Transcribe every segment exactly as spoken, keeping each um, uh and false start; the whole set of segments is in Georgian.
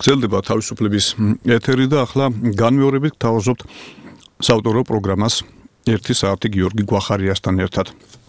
გრძელდება თავისუფლების ეთერი და ახლა განმეორებით გთავაზობთ საავტორო პროგრამას ერთი საათი გიორგი გვახარიასთან ერთად.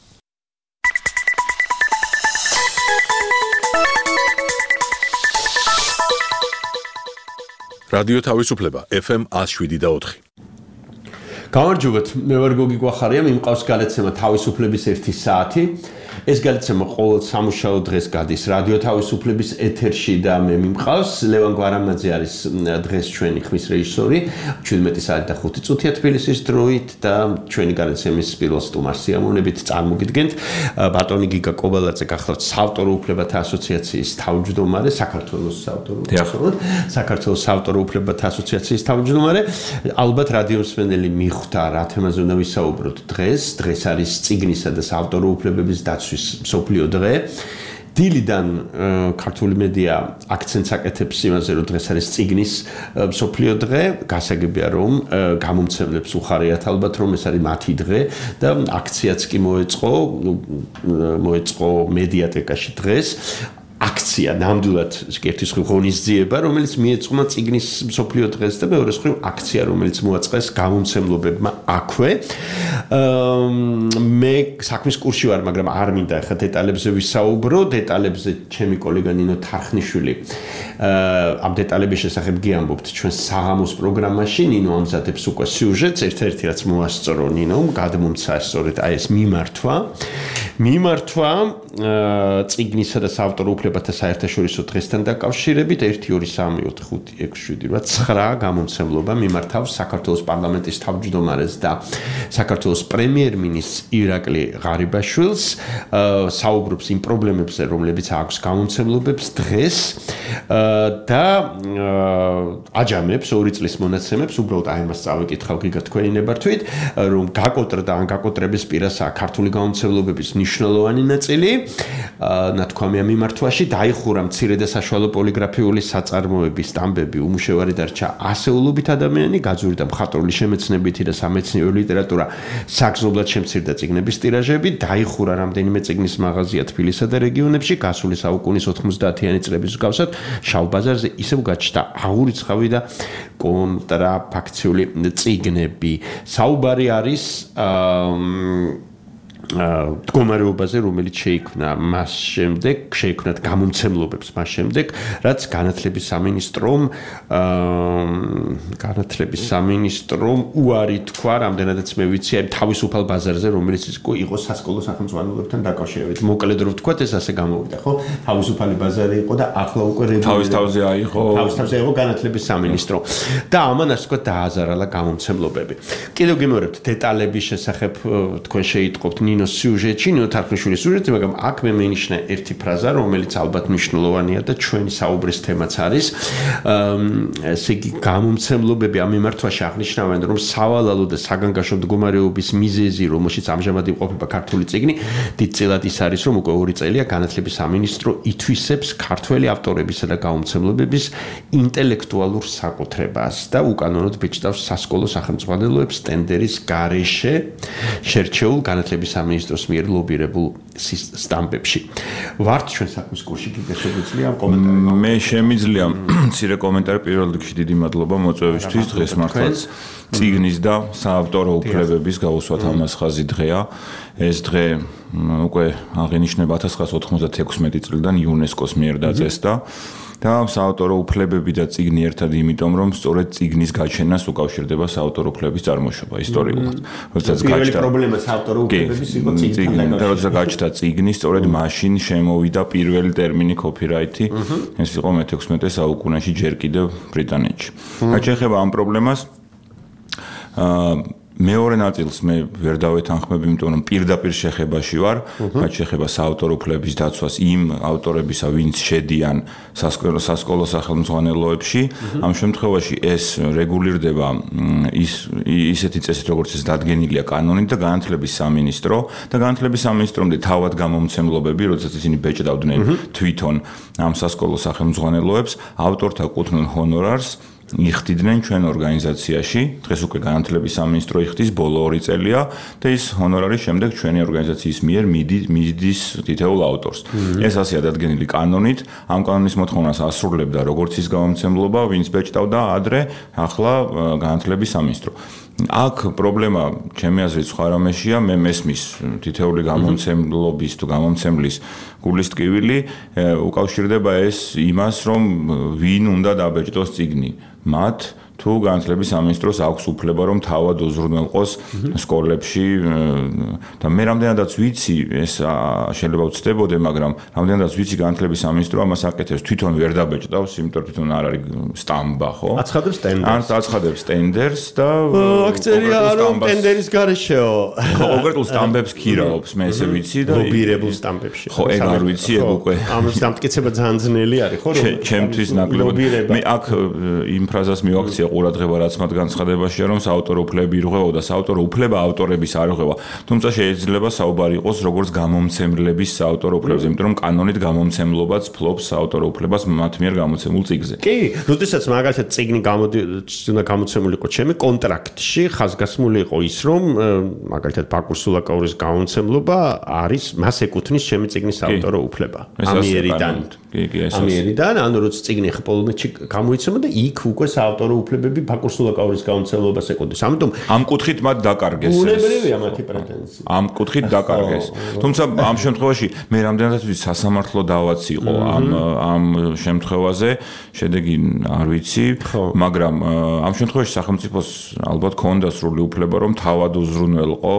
რადიო თავისუფლება ეფ ემ one oh seven და ოთხი. გამარჯობათ, მე ვარ გოგი გვახარია, მიმყავს გადაცემა თავისუფლების ერთი საათი. ეს გადაცემა ყოველ სამუშაო დღეს გადის რადიო თავისუფლების ეთერში და მე მიმყავს ლევან გვარამაძე არის დღეს ჩვენი ხმის რეჟისორი. შვიდმეტი საათი და ხუთი წუთია თბილისის დროით და ჩვენი გადაცემის პირველ სტუმარს სიამოვნებით წარმოგიდგენთ. ბატონი გიგა კობალაძე გახლავთ საავტორო უფლებათა ასოციაციის თავმჯდომარე, საქართველოს საავტორო საქართველოს საავტორო უფლებათა ასოციაციის თავმჯდომარე. ალბათ რადიო მსმენელი მიხვდა რა თემაზე უნდა ვისაუბროთ დღეს. დღეს არის წიგნისა და საავტორო უფლებების დაცვის მსოფლიო დღე. დილიდან ქართული მედია აქცენტს აკეთებს იმაზე, რომ დღეს არის წიგნის მსოფლიო დღე. გასაგებია, რომ გამომცემლებს უხარიათ ალბათ, რომ ეს არის მათი დღე და აქციაც კი მოეწყო, მოეწყო მედიატეკაში დღეს. აქცია ნამდვილად ერთი მხრივ ღონისძიება, რომელიც მიეწყმა წიგნის მსოფლიო დღეს და მეორე მხრივ აქცია, რომელიც მოაწყეს გამომცემლობებმა აქვე. მე საქმის კურსში ვარ, მაგრამ არ მინდა ახლა დეტალებზე ვისაუბრო. დეტალებზე ჩემი კოლეგა ნინო თარხნიშვილი ამ დეტალების შესახებ გიამბობთ ჩვენ საღამოს პროგრამაში. ნინო ამზადებს უკვე სიუჟეტს, ერთ-ერთი რაც მოასწრო ნინომ, გადმომცა სწორედ აი ეს მიმართვა. მიმართვა წიგნისა და საავტორო უფლებათა საერთაშორისო დღესთან დაკავშირებით ერთი ორი სამი ოთხი ხუთი ექვსი შვიდი რვა ცხრა გამომცემლობა მიმართავს საქართველოს პარლამენტის თავმჯდომარეს და საქართველოს პრემიერ-მინისტრს ირაკლი ღარიბაშვილს. საუბრობს იმ პრობლემებზე, რომლებიც აქვს გამომცემლობებს დღეს და აჯამებს ორი წლის მონაცემებს. უბრალოდ აი მას წავიკითხავ გიგა თქვენი ნებართვით, რომ გაკოტრდა ან გაკოტრების პირასაა ქართული გამომცემლობების მნიშვნელოვანი ნაწილი. ნათქვამია მიმართვაში დაიხურა მცირე და საშუალო პოლიგრაფიული საწარმოების სტამბები, უმუშევარი დარჩა ასეულობით ადამიანი, გაძვირდა მხატვრული შემეცნებითი და სამეცნიერო ლიტერატურა, საგრძნობლად შემცირდა წიგნების ტირაჟები, დაიხურა რამდენიმე წიგნის მაღაზია თბილისსა და რეგიონებში, გასული საუკუნის ოცდაათიანი წლების მსგავსად შავ ბაზარზე ისევ გაჩნდა აღურიცხავი და კონტრაფაქციული წიგნები. საუბარი არის მდგომარეობაზე, რომელიც შეიქმნა მას შემდეგ, შეიქმნათ გამომცემლობებს მას შემდეგ, რაც განათლების სამინისტრომ განათლების სამინისტრომ უარი თქვა, რამდენადაც მე ვიცი, აი თავისუფალ ბაზარზე, რომელიც იყო სასკოლო სახელმძღვანელოებთან დაკავშირებით. მოკლედ რო ვთქვათ, ეს ასე გამოვიდა, ხო? თავისუფალი ბაზარი იყო და ახლა უკვე თავის თავზე აიღო. თავის თავზე აიღო განათლების სამინისტრო. და ამან ასე ვთქვათ, დააზარალა გამომცემლობები. კიდევ გიმეორებთ დეტალების შესახებ თქვენ შეიტყობთ ნინო სიუჟეტში, ნინო თარხნიშვილის სიუჟეტი, მაგრამ აქ მე მენიშნა ერთი ფრაზა, რომელიც ალბათ მნიშვნელოვანია და ჩვენი საუბრის თემაც არის. ესე იგი, გამომცემლობები ამ მიმართვაში აღნიშნავენ, რომ სავალალო და საგანგაშო მდგომარეობის მიზეზი, რომელშიც ამჟამად იმყოფება ქართული წიგნი, დიდწილად ის არის, რომ უკვე ორი წელია განათლების სამინისტრო ითვისებს ქართველი ავტორებისა და გამომცემლობების ინტელექტუალურ საკუთრებას და უკანონოდ ბეჭდავს სასკოლო სახელმძღვანელოებს ტენდერის გარეშე შერჩეულ განათლების სამინისტროს მიერ ლობირებულ სტამპებში. ვართ ჩვენ საქმის კურსში, გიგა შეგვიძლია ამ კომენტარი? მე შემიძლია მცირე კომენტარი. პირველ რიგში დიდი მადლობა მოწვევისთვის. დღეს მართლაც წიგნის და საავტორო უფლებების გაუსვათ ამას ხაზი დღეა. ეს დღე უკვე აღინიშნება ათას ცხრაასა ოთხმოცდაექვსმეტი წლიდან იუნესკოს მიერ დაწესდა. და საავტორო უფლებები და წიგნი ერთად იმიტომ, რომ სწორედ წიგნის გაჩენას უკავშირდება საავტორო უფლების წარმოშობა ისტორიულად. როდესაც გაჩნდა პირველი პრობლემა საავტორო უფლებების იყო წიგნთან და როდესაც გაჩნდა წიგნი, სწორედ მაშინ შემოვიდა პირველი ტერმინი copyright-ი. ეს იყო მეთექვსმეტე საუკუნეში ჯერ კიდევ ბრიტანეთში. რაც შეეხება ამ პრობლემას, მეორე ნაწილს მე ვერ დავეთანხმებ, იმიტომ რომ პირდაპირ შეხებაში ვარ, რაც შეეხება საავტორო უფლების დაცვას იმ ავტორებისა, ვინც შედიან სასკოლო სახელმძღვანელოებში. ამ შემთხვევაში ეს რეგულირდება ის ისეთი წესით, როგორც ეს დადგენილია კანონით და განათლების სამინისტრო და განათლების სამინისტრომდე თავად გამომცემლობები, როდესაც ისინი ბეჭდავდნენ თვითონ ამ სასკოლო სახელმძღვანელოებს, ავტორთა კუთვნილ ჰონორარს იხდიდნენ ჩვენ ორგანიზაციაში. დღეს უკვე განათლების სამინისტრო იხდის ბოლო ორი წელია და ის ჰონორარი შემდეგ ჩვენი ორგანიზაციის მიერ მიდის თითოეულ ავტორს. ეს ასე დადგენილი კანონით, ამ კანონის მოთხოვნას ასრულებდა როგორც ის გამომცემლობა, ვინც ბეჭდავდა ადრე, ახლა განათლების სამინისტრო. აქ პრობლემა ჩემი აზრით სხვა რამეშია, მე მესმის თითოეული გამომცემლობის თუ გამომცემლის გულის ტკივილი უკავშირდება ეს იმას, რომ ვინ უნდა დაბეჭდოს წიგნი. მათ თუ განათლების სამინისტროს აქვს უფლება რომ თავად უზრუნველყოს სკოლებში და მე რამდენადაც ვიცი ეს შეიძლება ვცდებოდე, მაგრამ რამდენადაც ვიცი განათლების სამინისტრო ამას აკეთებს, თვითონ ვერ დაბეჭდავს, იმიტომ რომ თვითონ არ არის სტამბა, ხო? აცხადებს ტენდერს. ან აცხადებს ტენდერს და აქცერია რომ ტენდერის გარეშეო. ხო, კონკრეტულ სტამბებს ქირაობს, მე ესე ვიცი და ლობირებულ სტამბებში. ხო, ეგ არ ვიცი, ეგ უკვე. ამის დამტკიცება ძალიან ძნელი არის, ხო? ჩემთვის ნაკლებად. მე აქ იმ ფრაზას მივაქცია ყურადღება, რაც მათ განცხადებაშია, რომ საავტორო უფლებები ირღვევა და საავტორო უფლება ავტორების არ ირღვევა. თუმცა შეიძლება საუბარი იყოს როგორც გამომცემლების საავტორო უფლებებზე, იმიტომ რომ კანონით გამომცემლობაც ფლობს საავტორო უფლებას მათ მიერ გამოცემულ წიგნზე. კი, როდესაც მაგალითად წიგნი უნდა გამოცემული იყო ჩემი კონტრაქტში, ხაზგასმული იყო ის, რომ მაგალითად ბაკურ სულაკაურის გამომცემლობა არის მას ეკუთვნის ჩემი წიგნის საავტორო უფლება. ამიერიდან. კი, კი, ეს ამიერიდან, ანუ როცა წიგნი ხა პოლონეთში გამოიცემა და იქ უკვე საავტორო უფლებები ბაკურ სულაკაურის გამომცემლობას ეკუთვნის. ამიტომ ამ კუთხით მათ დაკარგეს. უნებრივია მათი პრეტენზია. ამ კუთხით დაკარგეს. თუმცა ამ შემთხვევაში მე რამდენადაც ვიცი სასამართლო დავაც იყო ამ ამ შემთხვევაზე, შედეგი არ ვიცი, მაგრამ ამ შემთხვევაში სახელმწიფოს ალბათ ქონდა სრული უფლება რომ თავად უზრუნველყო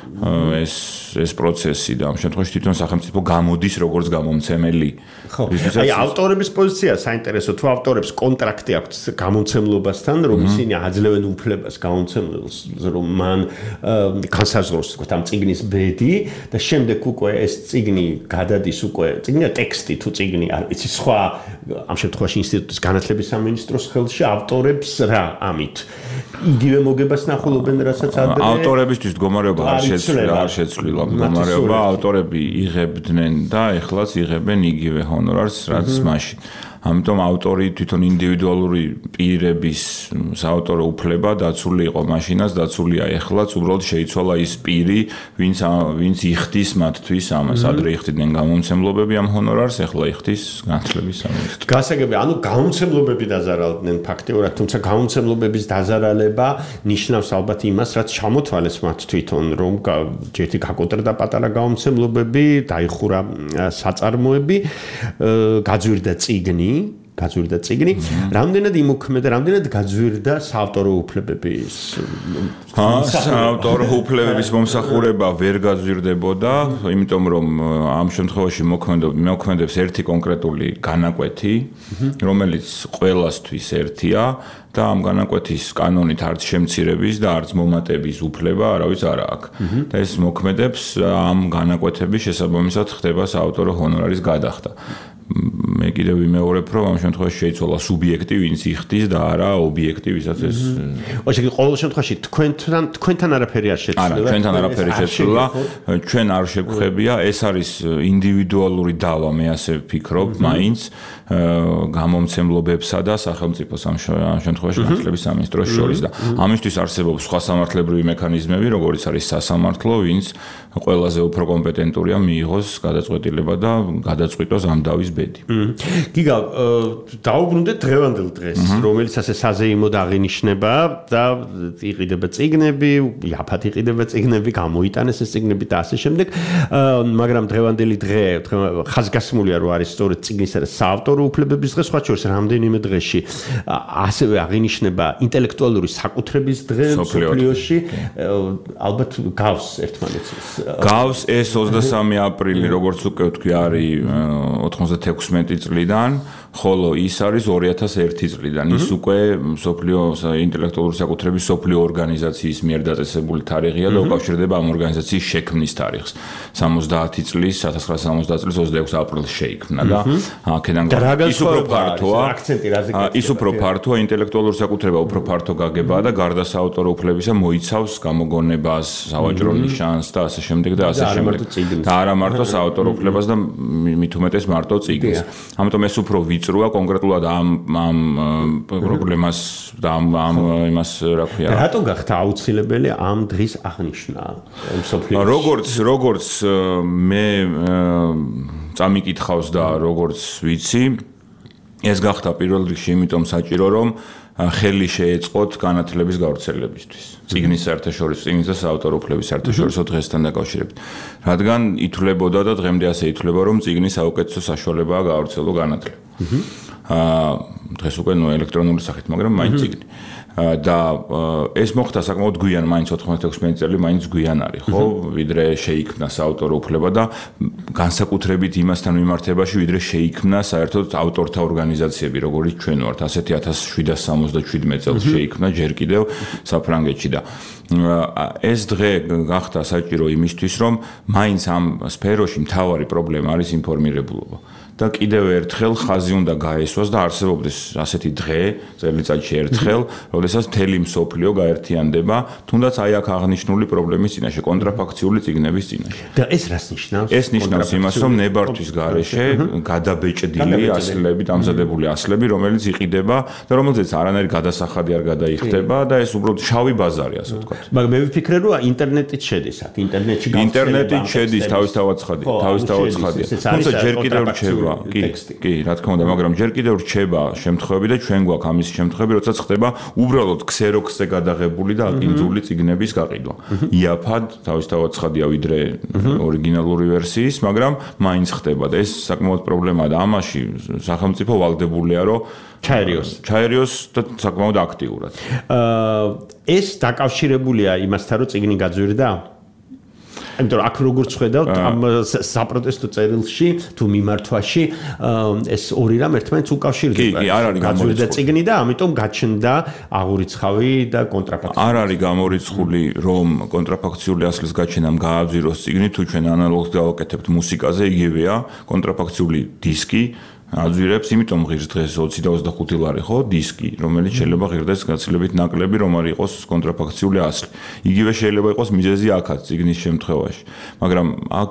ეს ეს პროცესი და ამ შემთხვევაში თვითონ სახელმწიფო გამოდის როგორც გამომცემელი. ხო. აი ავტორების პოზიცია საინტერესო, თუ ავტორებს კონტრაქტი აქვს გამომცემლობასთან, რომ ისინი აძლევენ უფლებას გამომცემლელს, რომ მან განსაზღვროს თქო ამ წიგნის ბედი და შემდეგ უკვე ეს წიგნი გადადის უკვე წიგნია ტექსტი თუ წიგნი არ ვიცი სხვა ამ შემთხვევაში ინსტიტუტის განათლების სამინისტროს ხელში ავტორებს რა ამით იგივე მოგებას ნახულობენ რასაც ადრე ავტორებისთვის მდგომარეობა არ შეცვლილა არ შეცვლილა მდგომარეობა ავტორები იღებდნენ და ეხლაც იღებენ იგივე ჰონორარს რაც მაშინ ამიტომ ავტორი თვითონ ინდივიდუალური პირების საავტორო უფლება დაცული იყო მაშინაც დაცულია ეხლაც უბრალოდ შეიცვალა ის პირი ვინც ვინც იხდის მათთვის ამას ადრე იხდიდნენ გამომცემლობები ამ ჰონორარს ეხლა იხდის განათლების სამინისტრო გასაგები ანუ გამომცემლობები დაზარალდნენ ფაქტიურად თუმცა გამომცემლობების დაზარალება ნიშნავს ალბათ იმას რაც ჩამოთვალეს მათ თვითონ რომ ჯერთი გაკოტრდა პატარა გამომცემლობები დაიხურა საწარმოები გაძვირდა წიგნი გაძვირდა წიგნი, რამდენად იმოქმედა, რამდენად გაძვირდა საავტორო უფლებების საავტორო უფლებების მომსახურება ვერ გაძვირდებოდა, იმიტომ რომ ამ შემთხვევაში მოქმედებს ერთი კონკრეტული განაკვეთი, რომელიც ყველასთვის ერთია და ამ განაკვეთის კანონით არც შემცირების და არც მომატების უფლება არავის არ აქვს. და ეს მოქმედებს ამ განაკვეთების შესაბამისად ხდება საავტორო ჰონორარის გადახდა. მე კიდევ ვიმეორებ, რომ ამ შემთხვევაში შეიცვალა სუბიექტი, ვინც იხდის და არა ობიექტი, ვისაც ეს ოღონდ ყოველ შემთხვევაში თქვენთან თქვენთან არაფერი არ შეცვლილა. არა, თქვენთან არაფერი შეცვლილა. ჩვენ არ შეგხვებია, ეს არის ინდივიდუალური დავა, მე ასე ვფიქრობ, მაინც გამომცემლობებსა და სახელმწიფოს ამ შემთხვევაში განათლების სამინისტროს შორის და ამისთვის არსებობს სხვა სამართლებრივი მექანიზმები, როგორც არის სასამართლო, ვინც ყველაზე უფრო კომპეტენტურია მიიღოს გადაწყვეტილება და გადაწყვიტოს ამ დავის ბედი. გიგა, დაუბრუნდეთ დღევანდელ დღეს, რომელიც ასე საზეიმოდ აღინიშნება და იყიდება წიგნები, იაფად იყიდება წიგნები, გამოიტანეს ეს წიგნები და ასე შემდეგ, მაგრამ დღევანდელი დღე ხაზგასმულია, რომ არის სწორედ წიგნისა და საავტორო უფლებების დღე, სხვა შორის რამდენიმე დღეში ასევე აღინიშნება ინტელექტუალური საკუთრების დღე მსოფლიოში, ალბათ გავს ერთმანეთს. გავს ეს ოცდასამი აპრილი, როგორც უკვე ვთქვი, არის ოთხმოცდათექვსმეტი წლიდან, ხოლო ის არის ორი ათას ერთი წლიდან. ის უკვე მსოფლიო ინტელექტუალური საკუთრების მსოფლიო ორგანიზაციის მიერ დაწესებული თარიღია და უკავშირდება ამ ორგანიზაციის შექმნის თარიღს. სამოცდაათი წლის, ათას ცხრაასა სამოცდაათი წლის ოცდაექვსი აპრილს შეიქმნა და აქედან ის უფრო ფართოა. ის უფრო ფართოა, ინტელექტუალური საკუთრება უფრო ფართო გაგებაა და გარდა საავტორო უფლებისა მოიცავს გამოგონებას, სავაჭრო ნიშანს და ასე შემდეგ და ასე შემდეგ. და არა მარტო საავტორო უფლებას და მით უმეტეს მარტო წიგნს. ამიტომ ეს უფრო მოიწრუა კონკრეტულად ამ ამ პრობლემას და ამ ამ იმას რა ქვია. რატო გახდა აუცილებელი ამ დღის აღნიშვნა მსოფლიოში? როგორც როგორც მე წამიკითხავს და როგორც ვიცი, ეს გახდა პირველ რიგში იმიტომ საჭირო, რომ ხელი შეეწყოთ განათლების გავრცელებისთვის. წიგნის საერთაშორისო წიგნის და საავტორო უფლების საერთაშორისო დღესთან დაკავშირებით. რადგან ითვლებოდა და დღემდე ასე ითვლება, რომ წიგნის საუკეთესო საშუალებაა გავრცელო განათლება. აა დღეს უკვე ნუ ელექტრონული სახით, მაგრამ მაინც წიგნი. და ეს მოხდა საკმაოდ გვიან, მაინც ოთხმოცდაექვსი წელი მაინც გვიან არის, ხო? ვიდრე შეიქმნა საავტორო უფლება და განსაკუთრებით იმასთან მიმართებაში, ვიდრე შეიქმნა საერთოდ ავტორთა ორგანიზაციები, როგორც ჩვენ ვართ, ასეთი ათას შვიდას სამოცდაშვიდმეტ წელს შეიქმნა ჯერ კიდევ საფრანგეთში და ეს დღე გახდა საჭირო იმისთვის, რომ მაინც ამ სფეროში მთავარი პრობლემა არის ინფორმირებულობა. და კიდევ ერთხელ ხაზი უნდა გაესვას და არსებობდეს ასეთი დღე წელიწადში ერთხელ, როდესაც მთელი მსოფლიო გაერთიანდება, თუნდაც აი აქ აღნიშნული პრობლემის წინაშე, კონტრაფაქციული წიგნების წინაშე. და ეს რას ნიშნავს? ეს ნიშნავს იმას, რომ ნებართვის გარეშე გადაბეჭდილი ასლები, დამზადებული ასლები, რომელიც იყიდება და რომელზეც არანაირი გადასახადი არ გადაიხდება და ეს უბრალოდ შავი ბაზარი, ასე ვთქვათ. მაგრამ მე ვფიქრე, რომ ინტერნეტით შედის აქ, ინტერნეტში გავრცელება. ინტერნეტით შედის თავისთავად ცხადია, თავისთავად ცხადია. თუმცა ჯერ კიდევ რჩება კი, კი, რა თქმა უნდა, მაგრამ ჯერ კიდევ რჩება შემთხვევები და ჩვენ გვაქვს ამის შემთხვევები, როდესაც ხდება უბრალოდ ქსეროქსზე გადაღებული და აკინძული წიგნების გაყიდვა. იაფად თავისთავად ცხადია ვიდრე ორიგინალური ვერსიის, მაგრამ მაინც ხდება და ეს საკმაოდ პრობლემაა და ამაში სახელმწიფო ვალდებულია, რომ ჩაერიოს. ჩაერიოს და საკმაოდ აქტიურად. აა ეს დაკავშირებულია იმასთან, რომ წიგნი გაძვირდა? იმიტომ რომ აქ როგორც ხედავთ ამ საპროტესტო წერილში თუ მიმართვაში ეს ორი რამ ერთმანეთს უკავშირდება. კი, კი, არ არის გამოძვირდა წიგნი და ამიტომ გაჩნდა აღურიცხავი და კონტრაფაქცია. არ არის გამორიცხული, რომ კონტრაფაქციული ასლის გაჩენამ გააძვიროს წიგნი, თუ ჩვენ ანალოგს გავაკეთებთ მუსიკაზე, იგივეა, კონტრაფაქციული დისკი აძვირებს, იმიტომ ღირს დღეს ოცი და ოცდახუთი ლარი, ხო, დისკი, რომელიც შეიძლება ღირდეს გაცილებით ნაკლები, რომ არ იყოს კონტრაფაქციული ასლი. იგივე შეიძლება იყოს მიზეზი აქაც წიგნის შემთხვევაში. მაგრამ აქ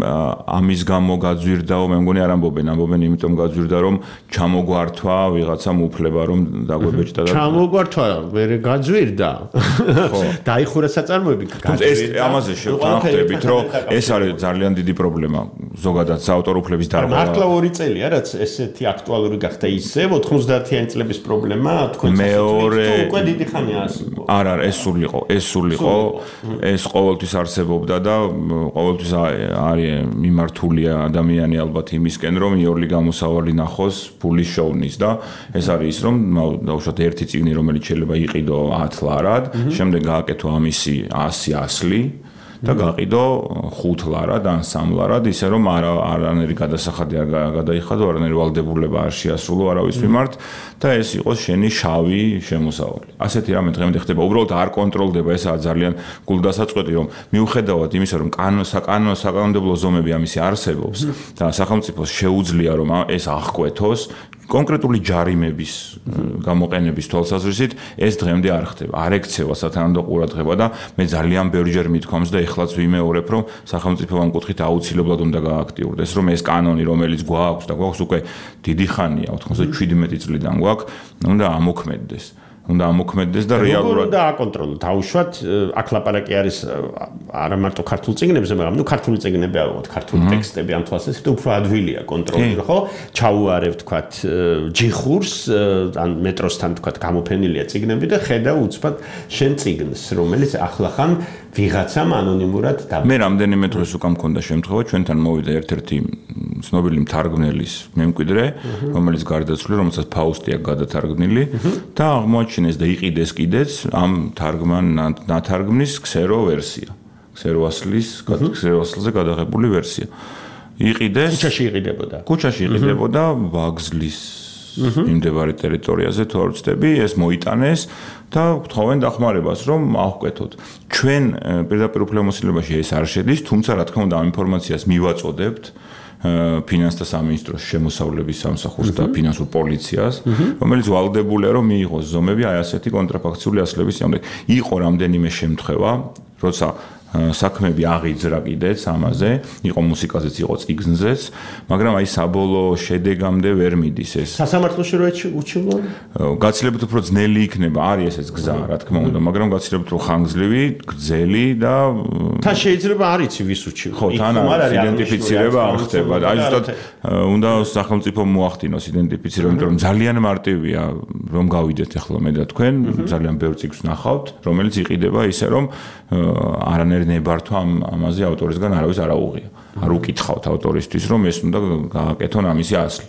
ამის გამო გაძვირდაო, მე მგონი არ ამბობენ, ამბობენ იმიტომ გაძვირდა, რომ ჩამოგვართვა ვიღაცამ უფლება, რომ დაგვებეჭდა და ჩამოგვართვა, ვერ გაძვირდა. ხო. დაიხურა საწარმოები, გაძვირდა. ეს ამაზე შევთანხმდებით, რომ ეს არის ძალიან დიდი პრობლემა ზოგადად საავტორო უფლების დარღვევა. მართლა ორი წელია, რაც ესეთი აქტუალური გახდა ისე ოთხმოცდაათიანი წლების პრობლემა თქვენ მეორე უკვე დიდი ხანია არსებობდა. არ არ ეს სულიყო, ეს სულიყო, ეს ყოველთვის არსებობდა და ყოველთვის არის მიმართულია ადამიანი ალბათ იმისკენ, რომ იოლი გამოსავალი ნახოს ფულის შოვნის და ეს არის ის, რომ დაუშვათ ერთი წიგნი, რომელიც შეიძლება იყიდო ათ ლარად, შემდეგ გააკეთო ამისი ასი ასლი და გაყიდო ხუთ ლარად ან სამ ლარად, ისე რომ არა არანაირი გადასახადი არ გადაიხადო, არანაირი ვალდებულება არ შეასრულო არავის მიმართ და ეს იყოს შენი შავი შემოსავალი. ასეთი რამე დღემდე ხდება, უბრალოდ არ კონტროლდება, ესაა ძალიან გულდასაწყვეტი, რომ მიუხედავად იმისა, რომ კანონო საკანონო საკანონმდებლო ზომები ამისი არსებობს და სახელმწიფოს შეუძლია რომ ეს აღკვეთოს, კონკრეტული ჯარიმების გამოყენების თვალსაზრისით ეს დღემდე არ ხდება. არ ექცევა სათანადო ყურადღება და მე ძალიან ბევრჯერ მithქვამს და ეხლაც ვიმეორებ, რომ სახელმწიფო ამ კუთხით აუცილებლად უნდა გააქტიურდეს, რომ ეს კანონი, რომელიც გვაქვს და გვაქვს უკვე დიდი ხანია, ოთხმოცდაშვიდმეტი წლიდან გვაქვს, უნდა ამოქმედდეს. უნდა ამოქმედდეს და რეალურად და აკონტროლო. თავშოთ აქ ლაპარაკი არის არა მარტო ქართულ წიგნებზე, მაგრამ ნუ ქართული წიგნები ავიღოთ, ქართული ტექსტები ამ თვალსაზრისით უფრო ადვილია კონტროლი, ხო? ჩაუარებ თქვათ ჯიხურს, ან მეტროსთან თქვათ გამოფენილია წიგნები და ხედავ უცბად შენ წიგნს, რომელიც ახლახან ვიღაცამ ანონიმურად და მე რამდენიმე დღეს უკვე მქონდა შემთხვევა, ჩვენთან მოვიდა ერთ-ერთი ცნობილი მთარგმნელის მემკვიდრე, რომელიც გარდაცვლილი, რომელსაც ფაუსტი აქვს გადათარგმნილი და აღმოაჩინეს და იყიდეს კიდეც ამ თარგმან ნათარგმნის ქსერო ვერსია. ქსერო ასლის, ქსერო ასლზე გადაღებული ვერსია. იყიდეს ქუჩაში იყიდებოდა. ქუჩაში იყიდებოდა ვაგზლის მიმდებარე ტერიტორიაზე თუ არ ვცდები, ეს მოიტანეს და გთხოვენ დახმარებას, რომ ავკვეთოთ. ჩვენ პირდაპირ უფლებამოსილებაში ეს არ შედის, თუმცა რა თქმა უნდა ამ ინფორმაციას მივაწოდებთ ფინანსთა სამინისტროს შემოსავლების სამსახურს და ფინანსურ პოლიციას, რომელიც ვალდებულია რომ მიიღოს ზომები აი ასეთი კონტრაფაქციული ასლების შემდეგ. იყო რამდენიმე შემთხვევა, როცა საქმეები აღიძრა კიდეც ამაზე, იყო მუსიკაზეც, იყო წიგნზეც, მაგრამ აი საბოლოო შედეგამდე ვერ მიდის ეს. სასამართლოში რო უჩვეულო? გაცილებით უფრო ძნელი იქნება, არის ესეც გზა, რა თქმა უნდა, მაგრამ გაცილებით უფრო ხანგრძლივი, გრძელი და თან შეიძლება არ იცი ვის უჩვეულო. ხო, თან არის იდენტიფიცირება არ ხდება. აი ზუსტად უნდა სახელმწიფო მოახდინოს იდენტიფიცირება, იმიტომ რომ ძალიან მარტივია რომ გავიდეთ ახლა მე და თქვენ, ძალიან ბევრ წიგნს ნახავთ, რომელიც იყიდება ისე რომ არანაირი ნებართვა ამ ამაზე ავტორისგან არავის არ აუღია. არ უკითხავთ ავტორისთვის რომ ეს უნდა გააკეთონ ამისი ასლი.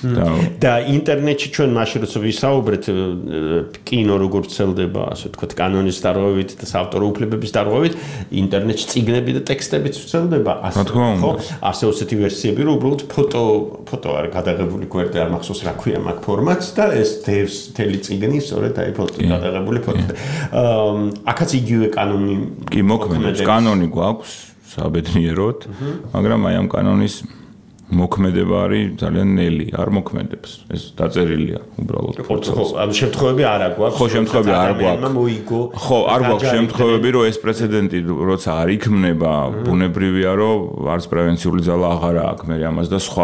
და ინტერნეტში ჩვენ მაშინ როცა ვისაუბრეთ კინო როგორ ვრცელდება, ასე ვთქვათ, კანონის დარღვევით და საავტორო უფლებების დარღვევით, ინტერნეტში წიგნები და ტექსტებიც ვრცელდება, ასე ხო? ასე ასეთი ვერსიები, რომ უბრალოდ ფოტო ფოტო არის გადაღებული გვერდზე, არ მახსოვს რა ქვია მაგ ფორმატს და ეს დევს თელი წიგნი, სწორედ აი ფოტო გადაღებული ფოტო. აქაც იგივე კანონი კი მოქმედებს, კანონი გვაქვს საბედნიეროდ, მაგრამ აი ამ კანონის მოქმედება არის ძალიან ნელი, არ მოქმედებს. ეს დაწერილია უბრალოდ. ხო, ამ შემთხვევები არ აქვს. ხო, შემთხვევები არ გვაქვს. ხო, არ გვაქვს შემთხვევები, რომ ეს პრეცედენტი როცა არ იქმნება, ბუნებრივია, რომ არც პრევენციული ძალა აღარ აქვს მე ამას და სხვა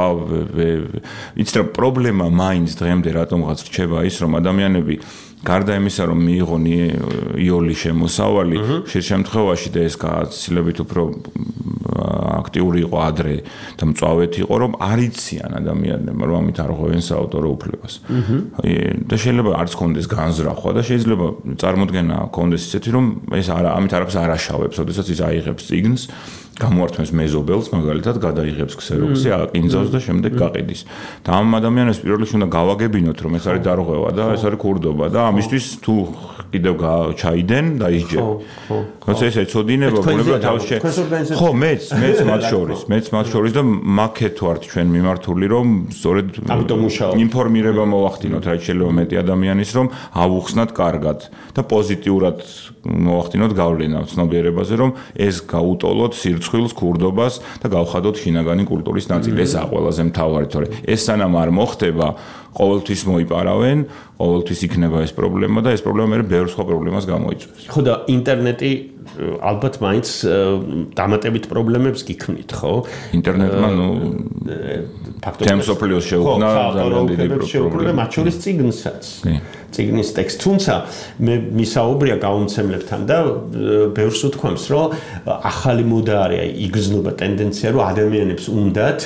იცით რა პრობლემა მაინც დღემდე რატომღაც რჩება ის, რომ ადამიანები გარდა იმისა, რომ მიიღონ იოლი შემოსავალი, ხშირ შემთხვევაში და ეს გაცილებით უფრო აქტიური იყო ადრე და მწვავეთ იყო, რომ არ იციან ადამიანებმა, რომ ამით არ ღვევენ საავტორო უფლებას. და შეიძლება არც კონდეს განზრახვა და შეიძლება წარმოდგენა კონდეს ისეთი, რომ ეს ამით არაფერს არ აშავებს, ოდესაც ის აიღებს წიგნს, გამოართმევს მეზობელს, მაგალითად, გადაიღებს ქსეროქსი, აკინძავს და შემდეგ გაყიდის. და ამ ადამიანებს პირველ რიგში უნდა გავაგებინოთ, რომ ეს არის დარღვევა და ეს არის ქურდობა და ამისთვის თუ კიდევ ჩაიდენ და ისჯენ. როცა ეს ეცოდინება, ბუნებრივად თავში ხო, მეც, მეც მათ შორის, მეც მათ შორის და მაქეთ ვართ ჩვენ მიმართული, რომ სწორედ ინფორმირება მოვახდინოთ, რაც შეიძლება მეტი ადამიანის, რომ ავუხსნათ კარგად და პოზიტიურად მოვახდინოთ გავლენა ცნობიერებაზე, რომ ეს გაუტოლოთ სირცხვილს, ქურდობას და გავხადოთ შინაგანი კულტურის ნაწილი. ესაა ყველაზე მთავარი, თორე ეს სანამ არ მოხდება, ყოველთვის მოიპარავენ, ყოველთვის იქნება ეს პრობლემა და ეს პრობლემა მე ბევრ სხვა პრობლემას გამოიწვევს. ხო და ინტერნეტი ალბათ მაინც დამატებით პრობლემებს გიქმნით, ხო? ინტერნეტმა ნუ ფაქტობრივად თემსოფლიოს შეუქმნა ძალიან დიდი პრობლემა. მათ შორის წიგნსაც. წიგნის ტექსტ, თუმცა მე მისაუბრია გაუმცემლებთან და ბევრს უთქვამს, რომ ახალი მოდა არის, აი იგრძნობა ტენდენცია, რომ ადამიანებს უნდათ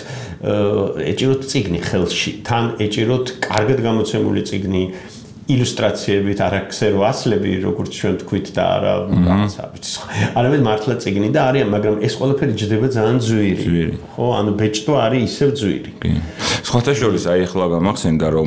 ეჭიროთ წიგნი ხელში, თან ეჭიროთ კარგად გამოცემული წიგნი, ილუსტრაციებით, არა ქსერო ასლები, როგორც ჩვენ თქვით და არა რაღაცა, არამედ მართლა წიგნი და არის, მაგრამ ეს ყველაფერი ჯდება ძალიან ძვირი. ხო, ანუ ბეჭდვა არის ისევ ძვირი. სხვათა შორის აი ახლა გამახსენდა, რომ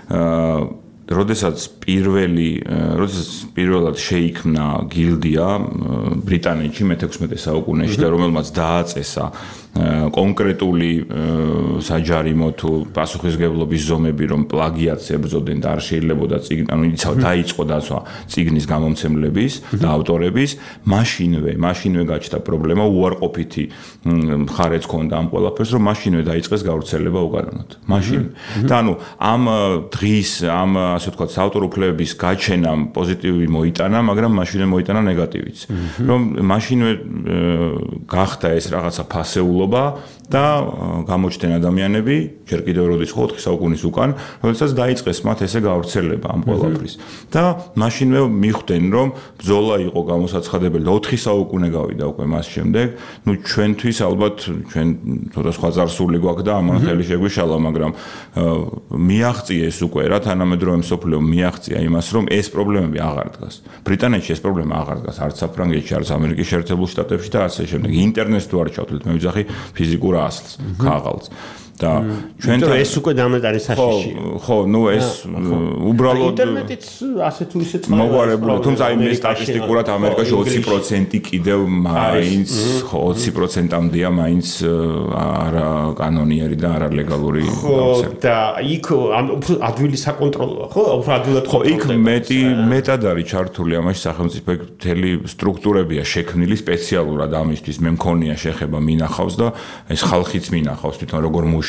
როდესაც პირველი, როდესაც პირველად შეიქმნა გილდია ბრიტანეთში მეთექვსმეტე საუკუნეში და რომელმაც დააწესა კონკრეტული საჯარიმო თუ პასუხისმგებლობის ზომები, რომ პლაგიატს ებრძოდნენ და არ შეიძლებოდა წიგნი, ანუ იცავ დაიწყო დაცვა წიგნის გამომცემლების და ავტორების, მაშინვე, მაშინვე გაჩნდა პრობლემა, უარყოფითი მხარეც ჰქონდა ამ ყველაფერს, რომ მაშინვე დაიწყეს გავრცელება უკანონოდ. მაშინ. და ანუ ამ დღის, ამ ასე ვთქვათ, საავტორო უფლებების გაჩენამ პოზიტივი მოიტანა, მაგრამ მაშინვე მოიტანა ნეგატივიც. რომ მაშინვე გახდა ეს რაღაცა ფასეულობა და გამოჩნდნენ ადამიანები, ჯერ კიდევ როდის ხო ოთხი საუკუნის უკან, როდესაც დაიწყეს მათ ესე გავრცელება ამ ყველაფრის. და მაშინვე მიხვდნენ, რომ ბრძოლა იყო გამოსაცხადებელი და ოთხი საუკუნე გავიდა უკვე მას შემდეგ. ნუ ჩვენთვის ალბათ ჩვენ ცოტა სხვა წარსული გვაქვს და ამან ხელი შეგვიშალა, მაგრამ მიაღწიეს უკვე რა თანამედროვე მსოფლიო მიაღწია იმას, რომ ეს პრობლემები აღარ დგას. ბრიტანეთში ეს პრობლემა აღარ დგას, არც საფრანგეთში, არც ამერიკის შეერთებულ შტატებში და ასე შემდეგ. ინტერნეტს თუ არ ჩავთვლით, მე ვიძახი ფიზიკურ ასლს, ქაღალდს. და ჩვენთან ეს უკვე დამეთ არის საშიში. ხო, ნუ ეს უბრალოდ ინტერნეტიც ასე თუ ისე წყაროა. მოგვარებული, თუმცა აი მე სტატისტიკურად ამერიკაში ოცი პროცენტი კიდევ მაინც ოცი პროცენტამდეა მაინც არა კანონიერი და არა ლეგალური გავრცელება. და იქ უფრო ადვილი საკონტროლოა, ხო? უფრო ადვილად ხო, იქ მეტი მეტად არის ჩართული ამაში სახელმწიფო მთელი სტრუქტურებია შექმნილი სპეციალურად ამისთვის. მე მქონია შეხება მინახავს და ეს ხალხიც მინახავს თვითონ როგორ მუშ